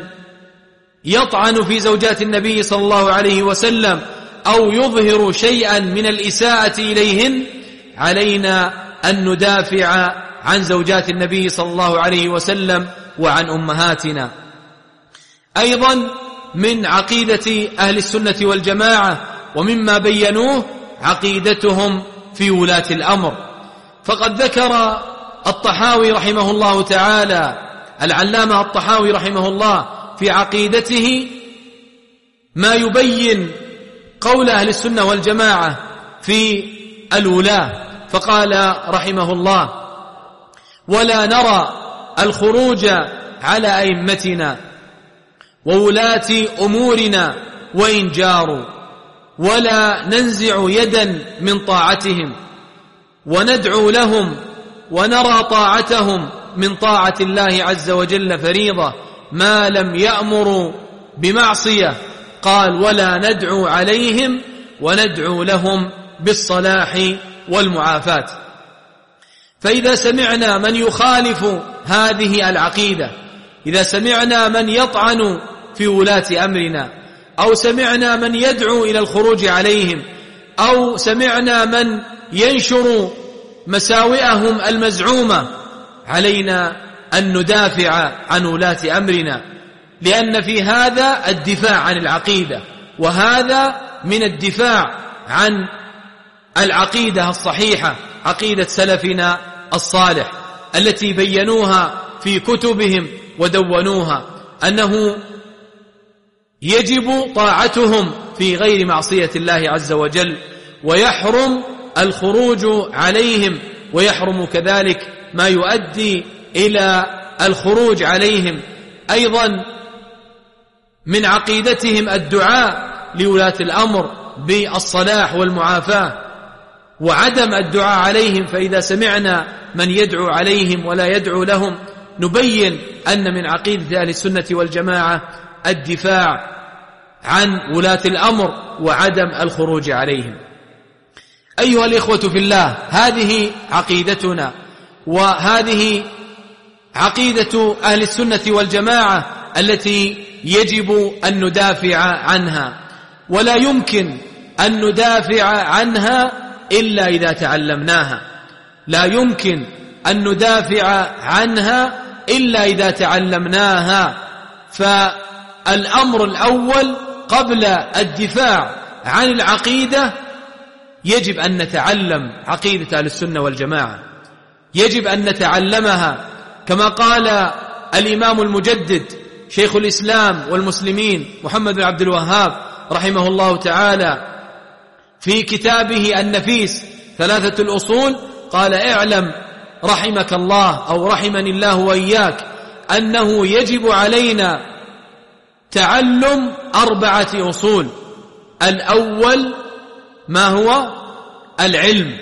يطعن في زوجات النبي صلى الله عليه وسلم أو يظهر شيئا من الإساءة إليهن علينا أن ندافع عن زوجات النبي صلى الله عليه وسلم وعن أمهاتنا. أيضا من عقيدة أهل السنة والجماعة ومما بينوه عقيدتهم في ولاة الأمر. فقد ذكر الطحاوي رحمه الله تعالى العلامة الطحاوي رحمه الله في عقيدته ما يبين قول أهل السنة والجماعة في الولاة، فقال رحمه الله: ولا نرى الخروج على أئمتنا وولاة أمورنا وإن جاروا، ولا ننزع يدا من طاعتهم، وندعو لهم ونرى طاعتهم من طاعة الله عز وجل فريضة ما لم يأمروا بمعصية. قال: ولا ندعو عليهم وندعو لهم بالصلاح والمعافاة. فإذا سمعنا من يخالف هذه العقيدة، إذا سمعنا من يطعن في ولاة أمرنا، أو سمعنا من يدعو إلى الخروج عليهم، أو سمعنا من ينشر مساوئهم المزعومة، علينا أن ندافع عن ولاة أمرنا، لأن في هذا الدفاع عن العقيدة، وهذا من الدفاع عن العقيدة الصحيحة، عقيدة سلفنا الصالح التي بينوها في كتبهم ودونوها، أنه يجب طاعتهم في غير معصية الله عز وجل، ويحرم الخروج عليهم، ويحرم كذلك ما يؤدي إلى الخروج عليهم. أيضا من عقيدتهم الدعاء لولاة الأمر بالصلاح والمعافاة، وعدم الدعاء عليهم. فإذا سمعنا من يدعو عليهم ولا يدعو لهم، نبين أن من عقيدة أهل السنة والجماعة الدفاع عن ولاة الأمر وعدم الخروج عليهم. أيها الإخوة في الله، هذه عقيدتنا، وهذه عقيدة أهل السنة والجماعة التي يجب أن ندافع عنها، ولا يمكن أن ندافع عنها إلا إذا تعلمناها، لا يمكن أن ندافع عنها إلا إذا تعلمناها. فالأمر الأول قبل الدفاع عن العقيدة يجب أن نتعلم عقيدة أهل السنة والجماعة، يجب أن نتعلمها، كما قال الإمام المجدد شيخ الإسلام والمسلمين محمد بن عبد الوهاب رحمه الله تعالى في كتابه النفيس ثلاثة الأصول، قال: اعلم رحمك الله أو رحمني الله وإياك أنه يجب علينا تعلم أربعة أصول. الأول ما هو؟ العلم،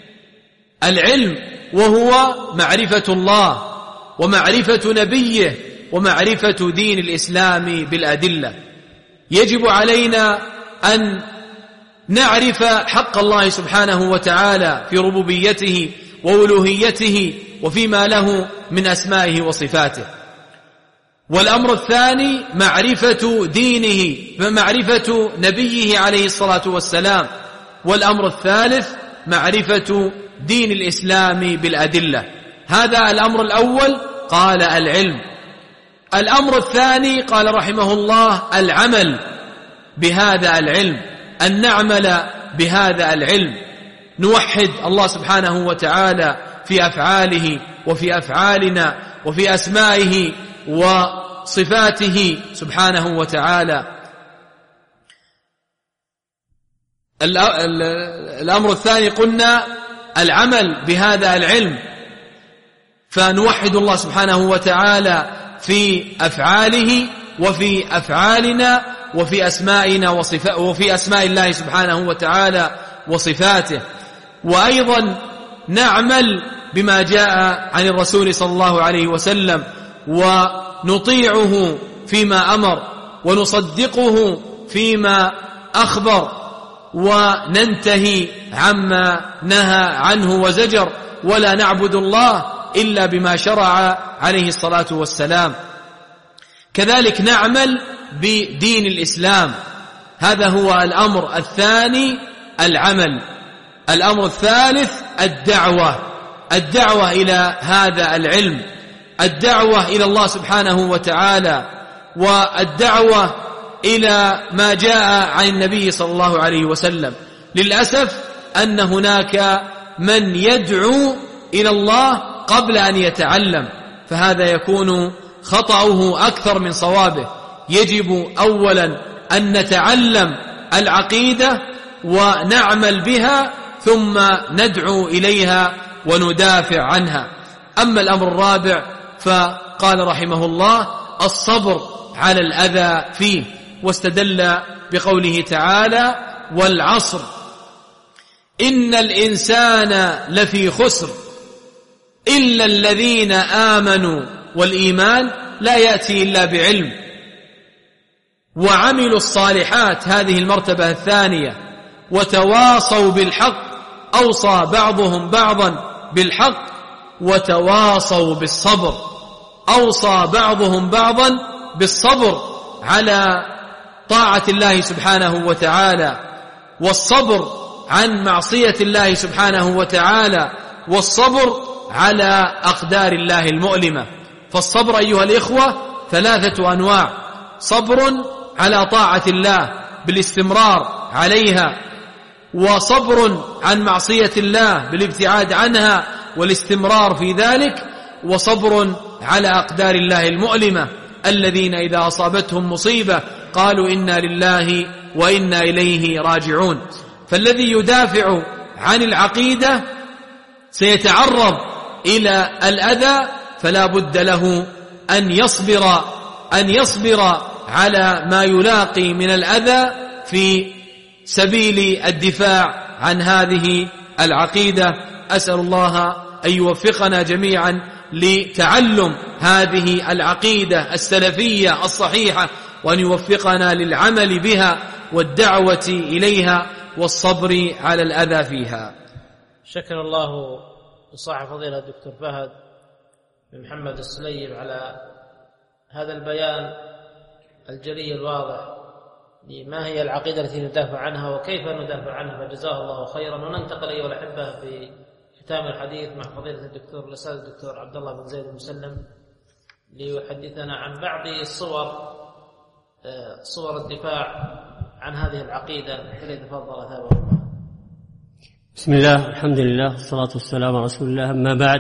العلم وهو معرفة الله ومعرفة نبيه ومعرفة دين الإسلام بالأدلة. يجب علينا أن نعرف حق الله سبحانه وتعالى في ربوبيته وألوهيته وفيما له من أسمائه وصفاته. والأمر الثاني معرفة دينه ومعرفة نبيه عليه الصلاة والسلام. والأمر الثالث معرفة دين الإسلام بالأدلة. هذا الأمر الأول، قال العلم. الأمر الثاني قال رحمه الله العمل بهذا العلم، أن نعمل بهذا العلم، نوحد الله سبحانه وتعالى في أفعاله وفي أفعالنا وفي أسمائه وصفاته سبحانه وتعالى. الأمر الثاني قلنا العمل بهذا العلم، فنوحد الله سبحانه وتعالى في أفعاله وفي أفعالنا وفي أسمائنا وصفاته وفي أسماء الله سبحانه وتعالى وصفاته. وأيضا نعمل بما جاء عن الرسول صلى الله عليه وسلم، ونطيعه فيما أمر ونصدقه فيما أخبر، وننتهي عما نهى عنه وزجر، ولا نعبد الله إلا بما شرع عليه الصلاة والسلام. كذلك نعمل بدين الإسلام. هذا هو الأمر الثاني، العمل. الأمر الثالث الدعوة، الدعوة إلى هذا العلم، الدعوة إلى الله سبحانه وتعالى، والدعوة إلى ما جاء عن النبي صلى الله عليه وسلم. للأسف أن هناك من يدعو إلى الله قبل أن يتعلم، فهذا يكون خطأه أكثر من صوابه. يجب أولا أن نتعلم العقيدة ونعمل بها، ثم ندعو إليها وندافع عنها. أما الأمر الرابع فقال رحمه الله الصبر على الأذى فيه، واستدل بقوله تعالى: والعصر إن الإنسان لفي خسر إلا الذين آمنوا. والإيمان لا يأتي إلا بعلم، وعملوا الصالحات، هذه المرتبة الثانية، وتواصوا بالحق، أوصى بعضهم بعضا بالحق، وتواصوا بالصبر. أوصى بعضهم بعضا بالصبر على طاعة الله سبحانه وتعالى، والصبر عن معصية الله سبحانه وتعالى، والصبر على أقدار الله المؤلمة. فالصبر أيها الإخوة ثلاثة أنواع: صبر على طاعة الله بالاستمرار عليها، وصبر عن معصية الله بالابتعاد عنها والاستمرار في ذلك، وصبر على أقدار الله المؤلمة الذين إذا أصابتهم مصيبة قالوا إنا لله وإنا إليه راجعون. فالذي يدافع عن العقيدة سيتعرض إلى الأذى، فلا بد له أن يصبر أن يصبر على ما يلاقي من الأذى في سبيل الدفاع عن هذه العقيدة. أسأل الله أن يوفقنا جميعا لتعلم هذه العقيدة السلفية الصحيحة، وأن يوفقنا للعمل بها والدعوة إليها والصبر على الأذى فيها. شكر الله لصاحب فضيلة الدكتور فهد بن محمد السليم على هذا البيان الجلي الواضح لما هي العقيدة التي ندافع عنها وكيف ندافع عنها، فجزاه الله خيرا. وننتقل أيها الأحبة في ختام الحديث مع فضيلة الدكتور الأستاذ الدكتور عبد الله بن زيد المسلم ليحدثنا عن بعض الصور صور الدفاع عن هذه العقيدة. فليتفضل أثابه الله. بسم الله، الحمد لله، والصلاة والسلام على رسول الله. أما بعد،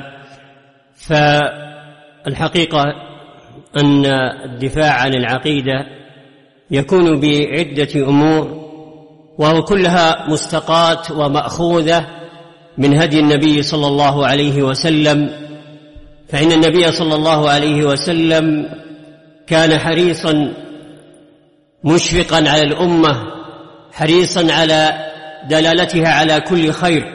فالحقيقة أن الدفاع عن العقيدة يكون بعدة أمور، وهو كلها مستقاة ومأخوذة من هدي النبي صلى الله عليه وسلم. فإن النبي صلى الله عليه وسلم كان حريصا مشفقا على الأمة، حريصا على دلالتها على كل خير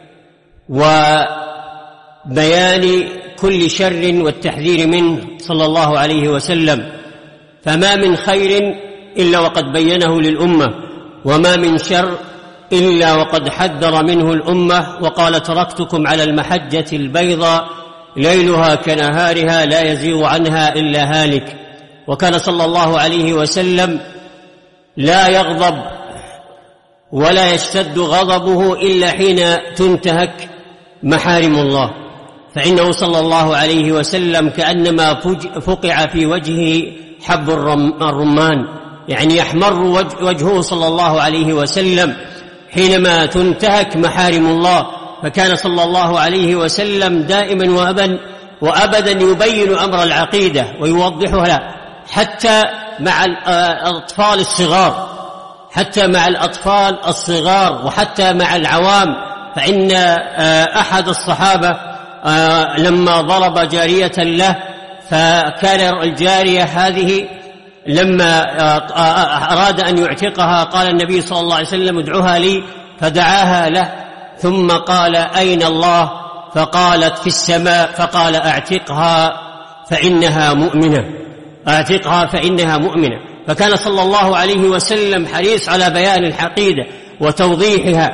وبيان كل شر والتحذير منه صلى الله عليه وسلم. فما من خير إلا وقد بينه للأمة، وما من شر إلا وقد حذر منه الأمة، وقال: تركتكم على المحجة البيضاء ليلها كنهارها لا يزيغ عنها إلا هالك. وكان صلى الله عليه وسلم لا يغضب ولا يشتد غضبه إلا حين تنتهك محارم الله، فإنه صلى الله عليه وسلم كأنما فقع في وجهه حب الرمان، يعني يحمر وجهه صلى الله عليه وسلم حينما تنتهك محارم الله. فكان صلى الله عليه وسلم دائما وأبدا وأبدا يبين أمر العقيدة ويوضحها، حتى مع الأطفال الصغار حتى مع الأطفال الصغار وحتى مع العوام. فإن أحد الصحابة لما ضرب جارية له، فكان الجارية هذه لما أراد أن يعتقها قال النبي صلى الله عليه وسلم: ادعوها لي، فدعاها له، ثم قال: أين الله؟ فقالت: في السماء. فقال: أعتقها فإنها مؤمنة أعتقها فإنها مؤمنة. فكان صلى الله عليه وسلم حريص على بيان العقيدة وتوضيحها،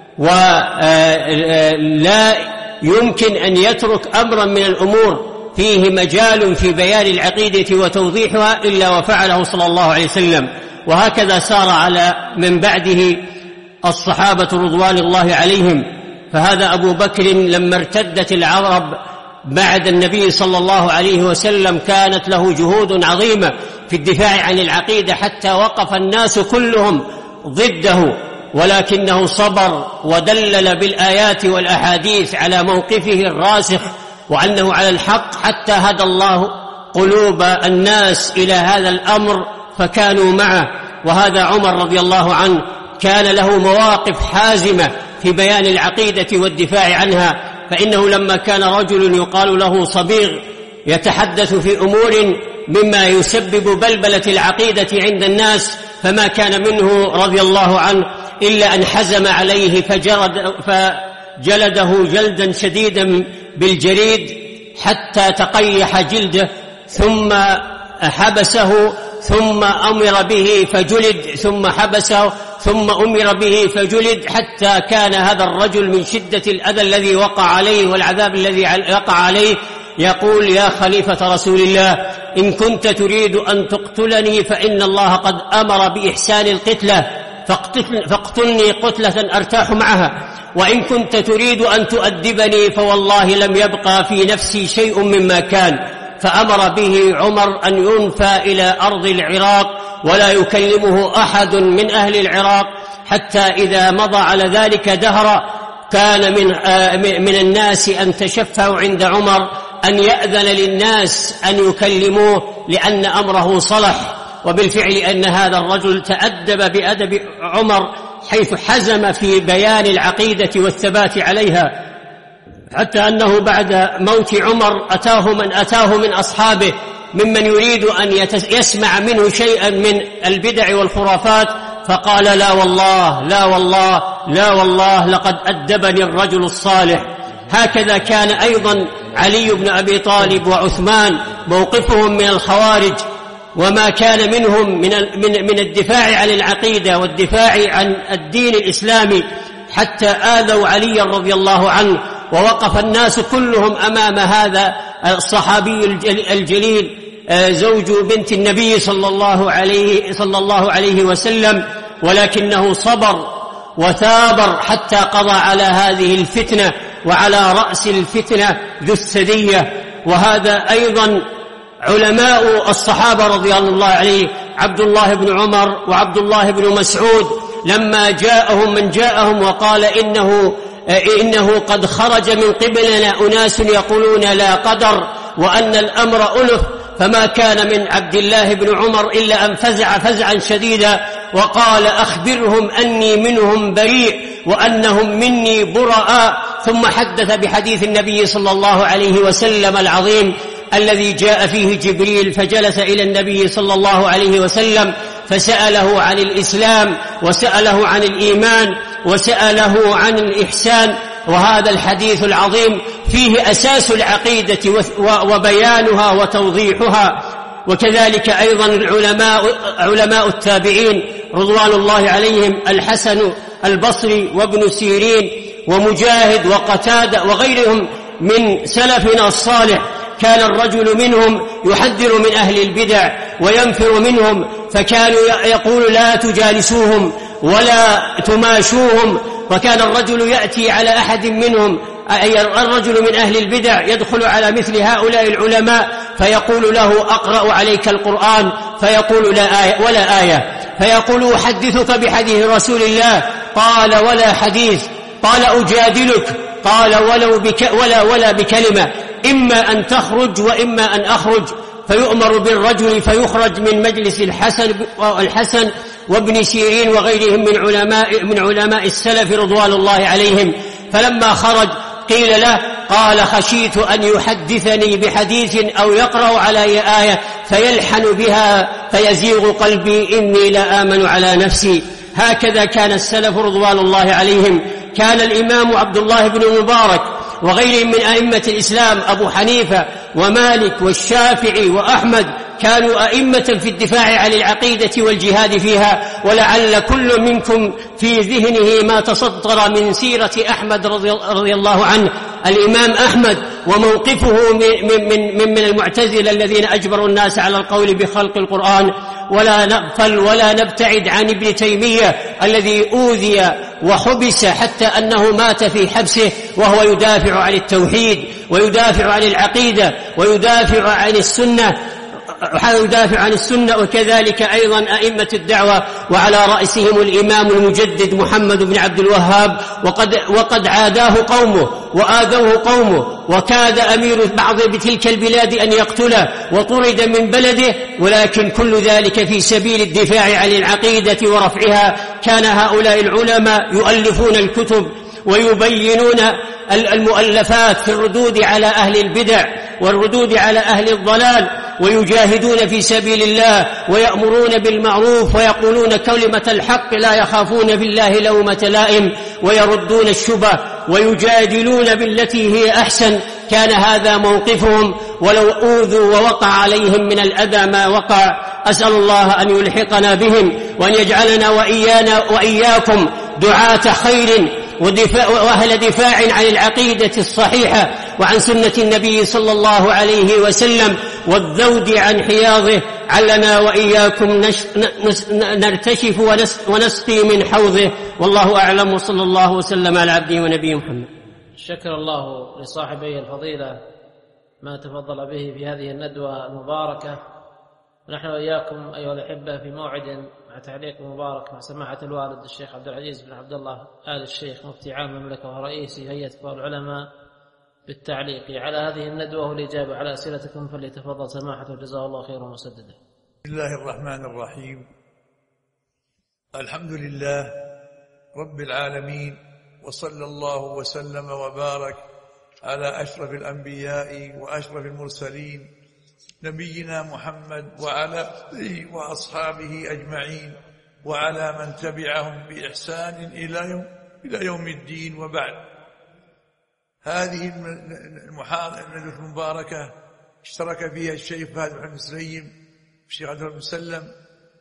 ولا يمكن أن يترك أمرا من الأمور فيه مجال في بيان العقيدة وتوضيحها إلا وفعله صلى الله عليه وسلم. وهكذا سار على من بعده الصحابة رضوان الله عليهم. فهذا أبو بكر لما ارتدت العرب بعد النبي صلى الله عليه وسلم كانت له جهود عظيمة في الدفاع عن العقيدة، حتى وقف الناس كلهم ضده، ولكنه صبر ودلل بالآيات والأحاديث على موقفه الراسخ وأنه على الحق، حتى هدى الله قلوب الناس إلى هذا الأمر فكانوا معه. وهذا عمر رضي الله عنه كان له مواقف حازمة في بيان العقيدة والدفاع عنها، فإنه لما كان رجل يقال له صبيغ يتحدث في أمور مما يسبب بلبلة العقيدة عند الناس، فما كان منه رضي الله عنه إلا أن حزم عليه فجرد فجلده جلدا شديدا بالجريد حتى تقيح جلده، ثم حبسه، ثم أمر به فجلد، ثم حبسه، ثم أمر به فجلد حتى كان هذا الرجل من شدة الأذى الذي وقع عليه والعذاب الذي وقع عليه يقول: يا خليفة رسول الله، إن كنت تريد أن تقتلني فإن الله قد أمر بإحسان القتلة، فاقتلني قتلة أرتاح معها، وإن كنت تريد أن تؤدبني فوالله لم يبقى في نفسي شيء مما كان. فأمر به عمر أن ينفى إلى أرض العراق ولا يكلمه أحد من أهل العراق، حتى إذا مضى على ذلك دهرا كان من, من الناس أن تشفعوا عند عمر أن يأذن للناس أن يكلموه لأن أمره صلح. وبالفعل أن هذا الرجل تأدب بأدب عمر حيث حزم في بيان العقيدة والثبات عليها، حتى أنه بعد موت عمر أتاه من أتاه من أصحابه ممن يريد أن يسمع منه شيئا من البدع والخرافات، فقال: لا والله لا والله لا والله لقد أدبني الرجل الصالح. هكذا كان أيضا علي بن أبي طالب وعثمان موقفهم من الخوارج، وما كان منهم من من الدفاع عن العقيدة والدفاع عن الدين الإسلامي، حتى آذوا علي رضي الله عنه، ووقف الناس كلهم أمام هذا الصحابي الجليل زوج بنت النبي صلى الله عليه صلى الله عليه وسلم، ولكنه صبر وثابر حتى قضى على هذه الفتنة، وعلى رأس الفتنة ذو السدية. وهذا أيضا علماء الصحابة رضي الله عليه، عبد الله بن عمر وعبد الله بن مسعود، لما جاءهم من جاءهم وقال إنه إنه قد خرج من قبلنا أناس يقولون لا قدر وأن الأمر ألف، فما كان من عبد الله بن عمر إلا أن فزع فزعا شديدا وقال: أخبرهم أني منهم بريء وأنهم مني براء. ثم حدث بحديث النبي صلى الله عليه وسلم العظيم الذي جاء فيه جبريل فجلس إلى النبي صلى الله عليه وسلم فسأله عن الإسلام وسأله عن الإيمان وسأله عن الإحسان. وهذا الحديث العظيم فيه أساس العقيدة وبيانها وتوضيحها. وكذلك أيضا العلماء علماء التابعين رضوان الله عليهم، الحسن البصري وابن سيرين ومجاهد وقتادة وغيرهم من سلفنا الصالح، كان الرجل منهم يحذر من أهل البدع وينفر منهم، فكانوا يقول: لا تجالسوهم ولا تماشوهم. وكان الرجل يأتي على أحد منهم، أي الرجل من أهل البدع يدخل على مثل هؤلاء العلماء فيقول له: أقرأ عليك القرآن، فيقول: لا آية ولا آية، فيقول: أحدثك بحديث رسول الله، قال: ولا حديث، قال: أجادلك، قال: ولو بك ولا ولا بكلمة، إما أن تخرج وإما أن أخرج. فيؤمر بالرجل فيخرج من مجلس الحسن الحسن وابن سيرين وغيرهم من علماء من علماء السلف رضوان الله عليهم. فلما خرج قيل له، قال: خشيت أن يحدثني بحديث أو يقرأ علي آية فيلحن بها فيزيغ قلبي، إني لا آمن على نفسي. هكذا كان السلف رضوان الله عليهم. كان الإمام عبد الله بن المبارك وغيرهم من أئمة الإسلام، أبو حنيفة ومالك والشافعي وأحمد، كانوا أئمة في الدفاع عن العقيدة والجهاد فيها. ولعل كل منكم في ذهنه ما تصدر من سيرة أحمد رضي الله عنه، الإمام أحمد وموقفه من, من, من, من المعتزلة الذين أجبروا الناس على القول بخلق القرآن. ولا نغفل ولا نبتعد عن ابن تيمية الذي أوذي وحبس حتى أنه مات في حبسه وهو يدافع عن التوحيد ويدافع عن العقيدة ويدافع عن السنة يدافع عن السنة وكذلك أيضا أئمة الدعوة، وعلى رأسهم الإمام المجدد محمد بن عبد الوهاب، وقد, وقد عاداه قومه وآذوه قومه، وكاد أمير بعض بتلك البلاد أن يقتله وطرد من بلده، ولكن كل ذلك في سبيل الدفاع عن العقيدة ورفعها. كان هؤلاء العلماء يؤلفون الكتب ويبينون المؤلفات في الردود على أهل البدع والردود على أهل الضلال، ويجاهدون في سبيل الله ويأمرون بالمعروف ويقولون كلمة الحق، لا يخافون بالله لومة لائم، ويردون الشبه ويجادلون بالتي هي أحسن. كان هذا موقفهم، ولو أوذوا ووقع عليهم من الأذى ما وقع. أسأل الله أن يلحقنا بهم وأن يجعلنا وإيانا وإياكم دعاة خير ودفاع وأهل دفاع عن العقيدة الصحيحة وعن سنة النبي صلى الله عليه وسلم والذود عن حياضه. علنا وإياكم نرتشف ونسقي من حوضه. والله أعلم، وصلى الله وسلم على عبده ونبيه محمد. شكر الله لصاحبي الفضيلة ما تفضل به في هذه الندوة المباركة، ونحن وإياكم أيها الأحبة في موعد مع تعليق مبارك مع سماحة الوالد الشيخ عبد العزيز بن عبد الله آل الشيخ مفتي عام المملكة ورئيس هيئة كبار العلماء بالتعليق على هذه الندوة والإجابة على أسئلتكم، فليتفضل سماحته جزاه الله خيرا وسدده. بسم الله الرحمن الرحيم. الحمد لله رب العالمين، وصلى الله وسلم وبارك على أشرف الأنبياء وأشرف المرسلين نبينا محمد وعلى آله وأصحابه أجمعين وعلى من تبعهم بإحسان إلى يوم إلى يوم الدين. وبعد، هذه المحاضرة المباركة اشترك فيها الشيخ فهد بن سليم والشيخ عبد الله بن سلم،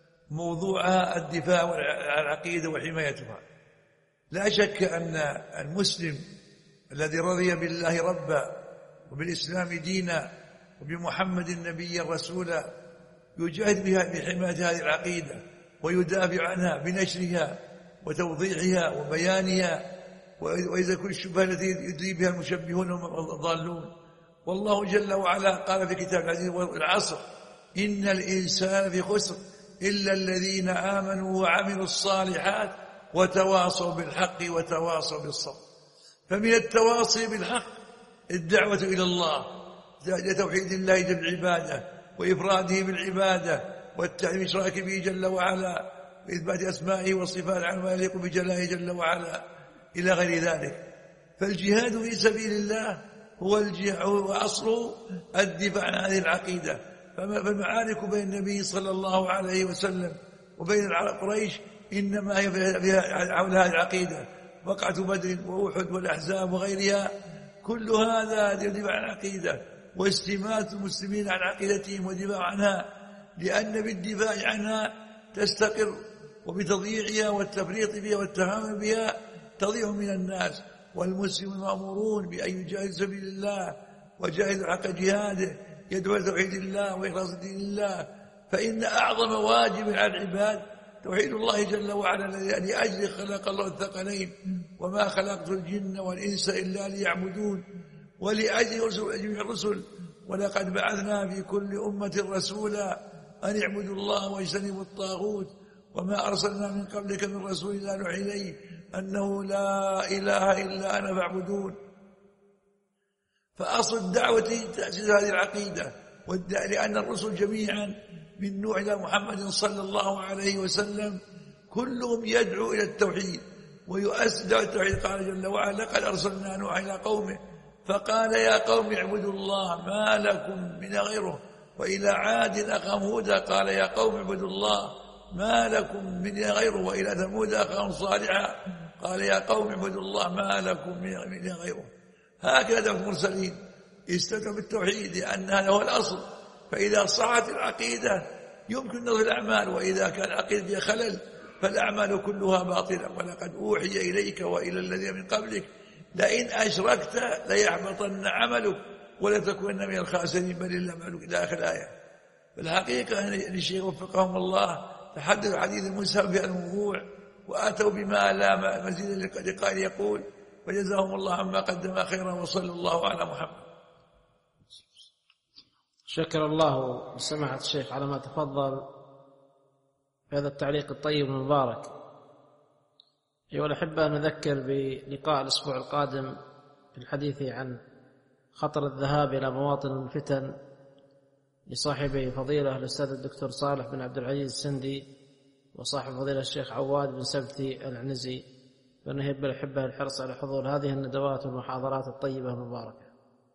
موضوعها الدفاع عن العقيدة وحمايتها. لا شك أن المسلم الذي رضي بالله ربا وبالإسلام دينا وبمحمد النبي رسولا يجاهد بها بحماية هذه العقيدة ويدافع عنها بنشرها وتوضيحها وبيانها، وإذا كل الشبهة التي يدري بها المشبهون والضالون. والله جل وعلا قال في كتاب العزيز والعصر إن الإنسان في خسر إلا الذين آمنوا وعملوا الصالحات وتواصوا بالحق وتواصوا بالصبر. فمن التواصي بالحق الدعوة إلى الله لتوحيد الله جل العبادة وإفراده بالعبادة والتعليم إشراك به جل وعلا وإثبات أسمائه وصفاته على ما يليق بجلاله جل وعلا إلى غير ذلك. فالجهاد في سبيل الله هو هو أصل الدفاع عن هذه العقيدة. فالمعارك بين النبي صلى الله عليه وسلم وبين قريش إنما هي حول هذه العقيدة. وقعة بدر وأحد والأحزاب وغيرها كل هذا دفاع عن العقيدة واستماتة المسلمين عن عقيدتهم ودفاع عنها، لأن بالدفاع عنها تستقر، وبتضييعها والتفريط بها والتهاون بها تضيع من الناس. والمسلمون مأمورون بأن يجاهدوا سبيل الله وجاهدوا حق جهاده يدعو إلى توحيد الله وإخلاص دين الله. فإن أعظم واجب على العباد توحيد الله جل وعلا الذي لأجله خلق الله الثقلين وما خلقت الجن والإنس إلا ليعبدون، ولأجل رسل جميع الرسل ولقد بعثنا في كل أمة رسولا أن اعبدوا الله واجتنبوا الطاغوت وما أرسلنا من قبلك من رسول إلا نوحي إليه أنه لا إله إلا أنا فاعبدون. فأصل الدعوة تأسيس هذه العقيدة، لأن الرسل جميعا من نوح إلى محمد صلى الله عليه وسلم كلهم يدعو إلى التوحيد ويؤسس دعوة التوحيد. قال جل وعلا لقد أرسلنا نوح إلى قومه فقال يا قوم اعبدوا الله ما لكم من غيره، وإلى عاد أخاهم هودا قال يا قوم اعبدوا الله ما لكم من غيره، وإلى ثمود أخاهم صالحا قال يا قوم اعبدوا الله ما لكم من غيره. هكذا دعوة المرسلين استدعوا بالتوحيد لأن هذا هو الأصل. فإذا صحت العقيدة يمكن نظر الأعمال، وإذا كان العقيدة فيها خلل فالأعمال كلها باطلة. ولقد أوحي إليك وإلى الذين من قبلك لئن أشركت ليحبطن عملك ولتكونن من الخاسرين بل إلا عملك إلى آخر الآية. فالحقيقة أن الشيخ وفقهم الله تحدثوا حديث المسلم في الموضوع وآتوا بما لا مزيد لقائل يقول وجزاهم الله عما قدم خيرا وصلى الله على محمد. شكر الله لسماحة الشيخ على ما تفضل في هذا التعليق الطيب المبارك. أيها الأحبة، نذكر بلقاء الأسبوع القادم في الحديث عن خطر الذهاب إلى مواطن الفتن لصاحبه فضيلة الأستاذ الدكتور صالح بن عبد العزيز السندي وصاحب فضيلة الشيخ عواد بن سبتي العنزي. فنهب الأحبة الحرص على حضور هذه الندوات والمحاضرات الطيبة المباركة.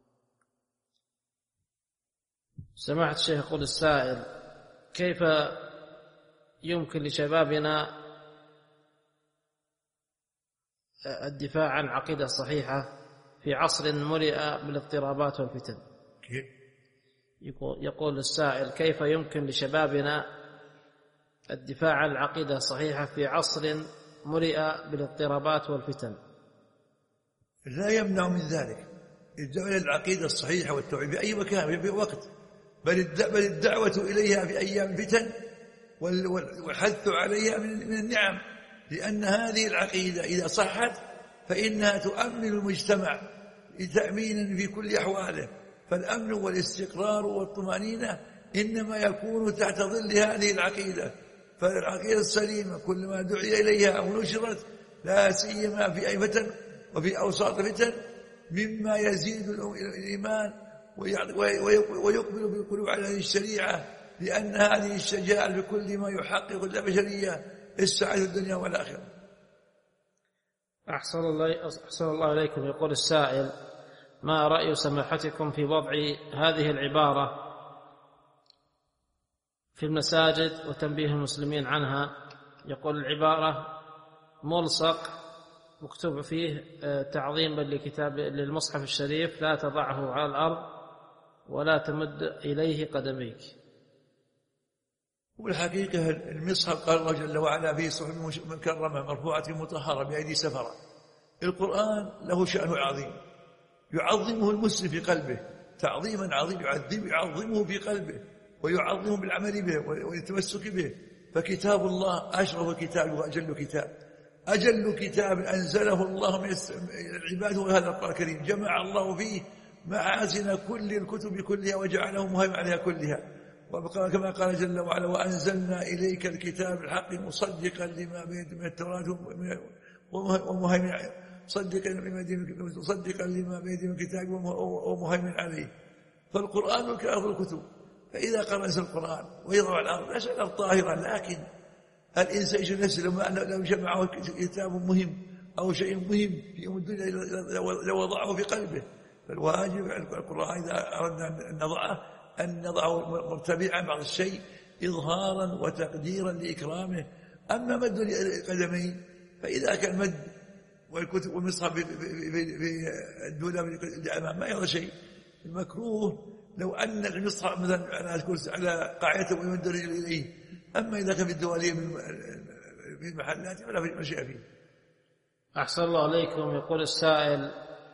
سماحة الشيخ يقول السائل: كيف يمكن لشبابنا الدفاع عن عقيدة صحيحة في عصر ملئ بالاضطرابات والفتن؟ كيف؟ يقول السائل: كيف يمكن لشبابنا الدفاع عن العقيدة الصحيحة في عصر ملئ بالاضطرابات والفتن؟ لا يمنع من ذلك الدعوة إلى العقيدة الصحيحة والتوعية بأي مكان في وقت، بل الدعوة إليها في أيام فتن والحث عليها من النعم، لأن هذه العقيدة إذا صحت فإنها تؤمن المجتمع تأمينا في كل أحواله، فالأمن والاستقرار والطمأنينة إنما يكون تحت ظل هذه العقيدة. فالعقيدة السليمة كلما دعي إليها أو نشرت، لا سيما في أي فتن وفي أوساط فتن، مما يزيد الإيمان ويقبل بالقلوب على هذه الشريعة، لأن هذه الشجاعة بكل ما يحقق البشرية السعادة الدنيا والآخرة. أحسن الله, أحسن الله إليكم. يقول السائل: ما رأي سماحتكم في وضع هذه العبارة في المساجد وتنبيه المسلمين عنها؟ يقول العبارة ملصق مكتوب فيه تعظيما لكتاب للمصحف الشريف: لا تضعه على الأرض ولا تمد إليه قدميك. والحقيقة المصحف قال الله جل وعلا في صحف مكرمة مرفوعة مطهرة بأيدي سفرة. القرآن له شأن عظيم يعظمه المسلم في قلبه تعظيما عظيم، يعظم يعظمه في قلبه ويعظمه بالعمل به والتمسك به. فكتاب الله أشرف كتاب وأجل كتاب، أجل كتاب أنزله الله من العباد هو هذا القرآن الكريم، جمع الله فيه محاسن كل الكتب كلها وجعله مهيمن عليها كلها. وكما قال جل وعلا: وأنزلنا إليك الكتاب الحق مصدقا لما بين من التوراة ومهيمن مصدقا لما مصدقا لما بين من الكتاب ومهيمن عليه. فالقرآن كأفضل الكتب، فإذا قرأ القرآن ويضع الأرض ليس الأرض طاهرة، لكن الإنسان يجد نفسه لو جمعه كتاب مهم أو شيء مهم في يوم الدنيا لو وضعه في قلبه. فالواجب القرآن إذا أردنا أن نضعه أن نضعه مرتبعا بعض الشيء إظهارا وتقديرا لإكرامه. أما مد القدمين فإذا كان مد والكتب والمصحف في الدولاب الأمام ما يرى شيء. المكروه لو أن المصحف مثلا على الكرسي على قاعدته ويمد رجل إليه، أما إذا كان في الدوالية في المحلات فلا شيء فيه. أحسن الله عليكم. يقول السائل: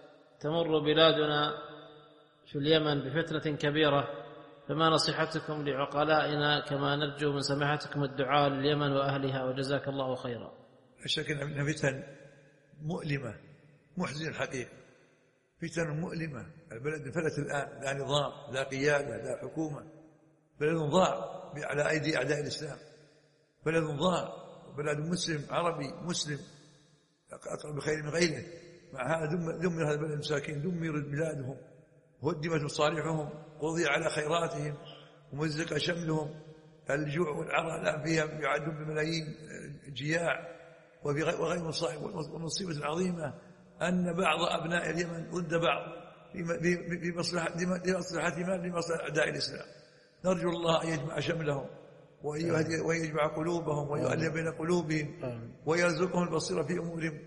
تمر بلادنا في اليمن بفتنة كبيرة، فما نصيحتكم لعقلائنا كما نرجو من سماحتكم الدعاء لليمن وأهلها وجزاك الله خيرا؟ لا شك أن فتن مؤلمة محزنة الحقيقة، فتن مؤلمة. البلد فلت الآن، لا نظام لا قيادة لا حكومة، بلد ضاع على أيدي أعداء الإسلام، بلد ضاع، بلد مسلم عربي مسلم أقرب بخير من غيره، مع هذا دمر هذا البلد المساكين، دمرت بلادهم وهدمت مصالحهم، قضي على خيراتهم ومزق شملهم. الجوع والعرى الآن فيها يعدون بملايين جياع وغير مصائب. والمصيبة العظيمة أن بعض أبناء اليمن ضد بعض في مصلحتهما لمصلحة أعداء الإسلام. نرجو الله أن يجمع شملهم ويجمع قلوبهم ويؤلف بين قلوبهم ويرزقهم البصيرة في أمورهم.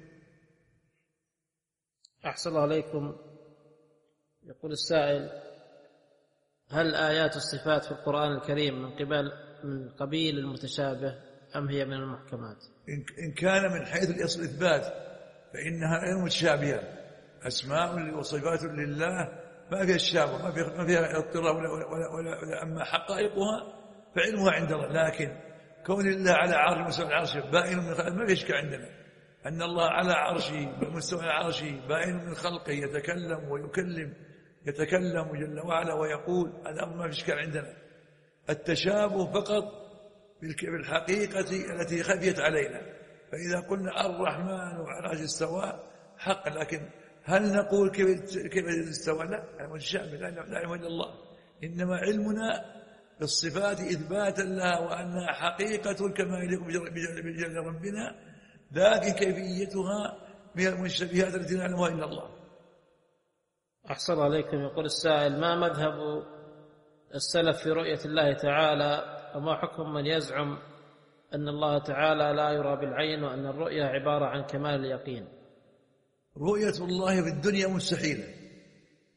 أحسن الله عليكم. يقول السائل: هل آيات الصفات في القرآن الكريم من قبل من قبيل المتشابه أم هي من المحكمات؟ إن كان من حيث الأصل الإثبات فإنها غير متشابهة، أسماء وصفات لله ما فيها الشابه، ما فيها ما فيها اضطراب ولا, ولا, ولا, ولا أما حقائقها فعلمها عند الله. لكن كون الله على عرش مستوى العرش بائن من خلقه ما في إشكال عندنا، أن الله على عرشه مستوى عرشه بائن من خلقه، يتكلم ويكلم، يتكلم جل وعلا ويقول، هذا أمر ما في إشكال عندنا. التشابه فقط بالحقيقة التي خفيت علينا. فإذا قلنا الرحمن على عرش استوى حق، لكن هل نقول كيف كيف استوى؟ لا، متشابه لا يعلم إلا الله. إنما علمنا بالصفات إثباتا لها وأنها حقيقة كما يليق بجل ربنا، لكن كيفيتها من المشتبهات التي لا يعلمها إلا الله. أحسن عليكم. يقول السائل: ما مذهب السلف في رؤية الله تعالى، وما حكم من يزعم أن الله تعالى لا يرى بالعين وأن الرؤية عبارة عن كمال اليقين؟ رؤية الله في الدنيا مستحيلة،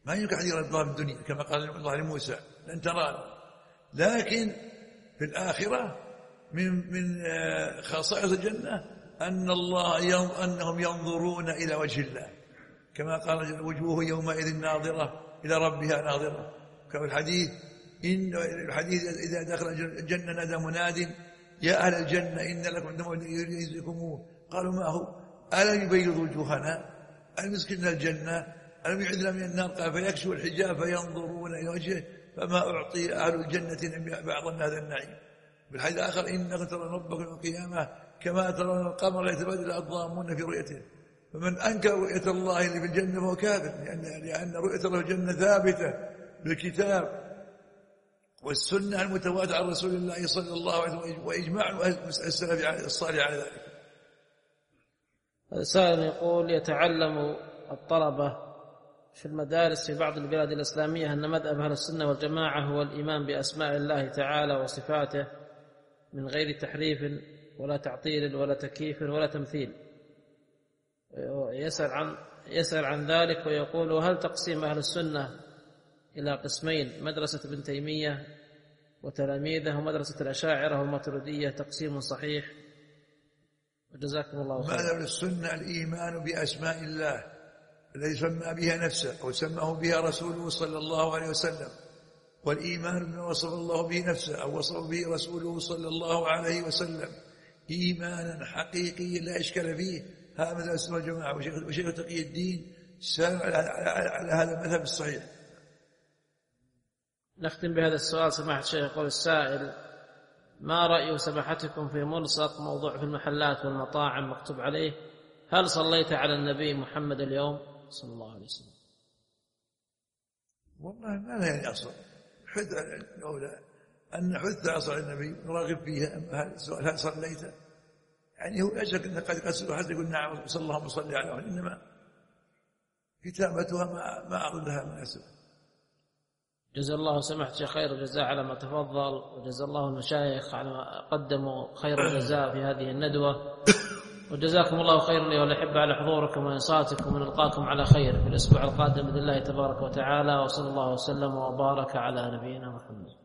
ما يمكن أن يرى الله في الدنيا كما قال الله لموسى لن تراني، لكن في الآخرة من من خصائص الجنة أن الله أنهم ينظرون إلى وجه الله كما قال وجوه يومئذ ناظرة إلى ربها ناظرة. كما الحديث إن الحديث إذا دخل الجنة نادى مناد يا أهل الجنة إن لكم عندما يرزقكموه قالوا ما هو ألم يبيض وجوهنا ألم يسكننا الجنة ألم يعدنا من النار قال فيكشف الحجاب فينظرون إلى وجهه فما أعطي أهل الجنة بعض من هذا النعيم. بالحديث الآخر إنكم ترون ربكم يوم القيامة كما ترون القمر يتبادل الضامون في رؤيته، فمن أنكر رؤية الله اللي في الجنة فهو كافر، لأن, لأن رؤية الله في الجنة ثابتة بالكتاب والسنة المتواترة عن رسول الله صلى الله عليه وسلم وإجماع السلف الصالح على ذلك. سائل يقول يتعلم الطلبة في المدارس في بعض البلاد الإسلامية أن مذهب أهل السنة والجماعة هو الإيمان بأسماء الله تعالى وصفاته من غير تحريف ولا تعطيل ولا تكييف ولا تمثيل. يسأل عن يسأل عن ذلك ويقول هل تقسيم أهل السنة إلى قسمين مدرسة ابن تيمية وتلاميذه ومدرسة الأشاعرة والماتريدية تقسيم صحيح؟ وجزاكم الله خيرا. مذهب السنة الإيمان بأسماء الله الذي سمى بها نفسه أو سماه بها رسوله صلى الله عليه وسلم، والإيمان بما وصف الله به نفسه أو وصف به رسوله صلى الله عليه وسلم إيمانا حقيقيا لا إشكال فيه. هذا مذهب السنة والجماعة وشيخ تقي الدين سالم على هذا المذهب الصحيح. نختم بهذا السؤال. سماحة الشيخ يقول السائل ما رأي سماحتكم في ملصق موضوع في المحلات والمطاعم مكتوب عليه هل صليت على النبي محمد اليوم صلى الله عليه وسلم؟ والله ما لا يعني أصلا حث أولى أن حث على صلاة النبي نراغب فيها. هل, هل صليت يعني هو أشك أن قد قصر حتى يقول نعم صلى الله وصلي على محمد، إنما كتابتها ما, ما أظن لها مناسبة. جزا الله سماحة الشيخ خير الجزاء على ما تفضل، وجزا الله المشايخ على ما قدموا خير الجزاء في هذه الندوة، وجزاكم الله خيرا أيها الأحبة على حضوركم وإنصاتكم، ونلقاكم على خير في الأسبوع القادم بإذن الله تبارك وتعالى، وصلى الله وسلم وبارك على نبينا محمد.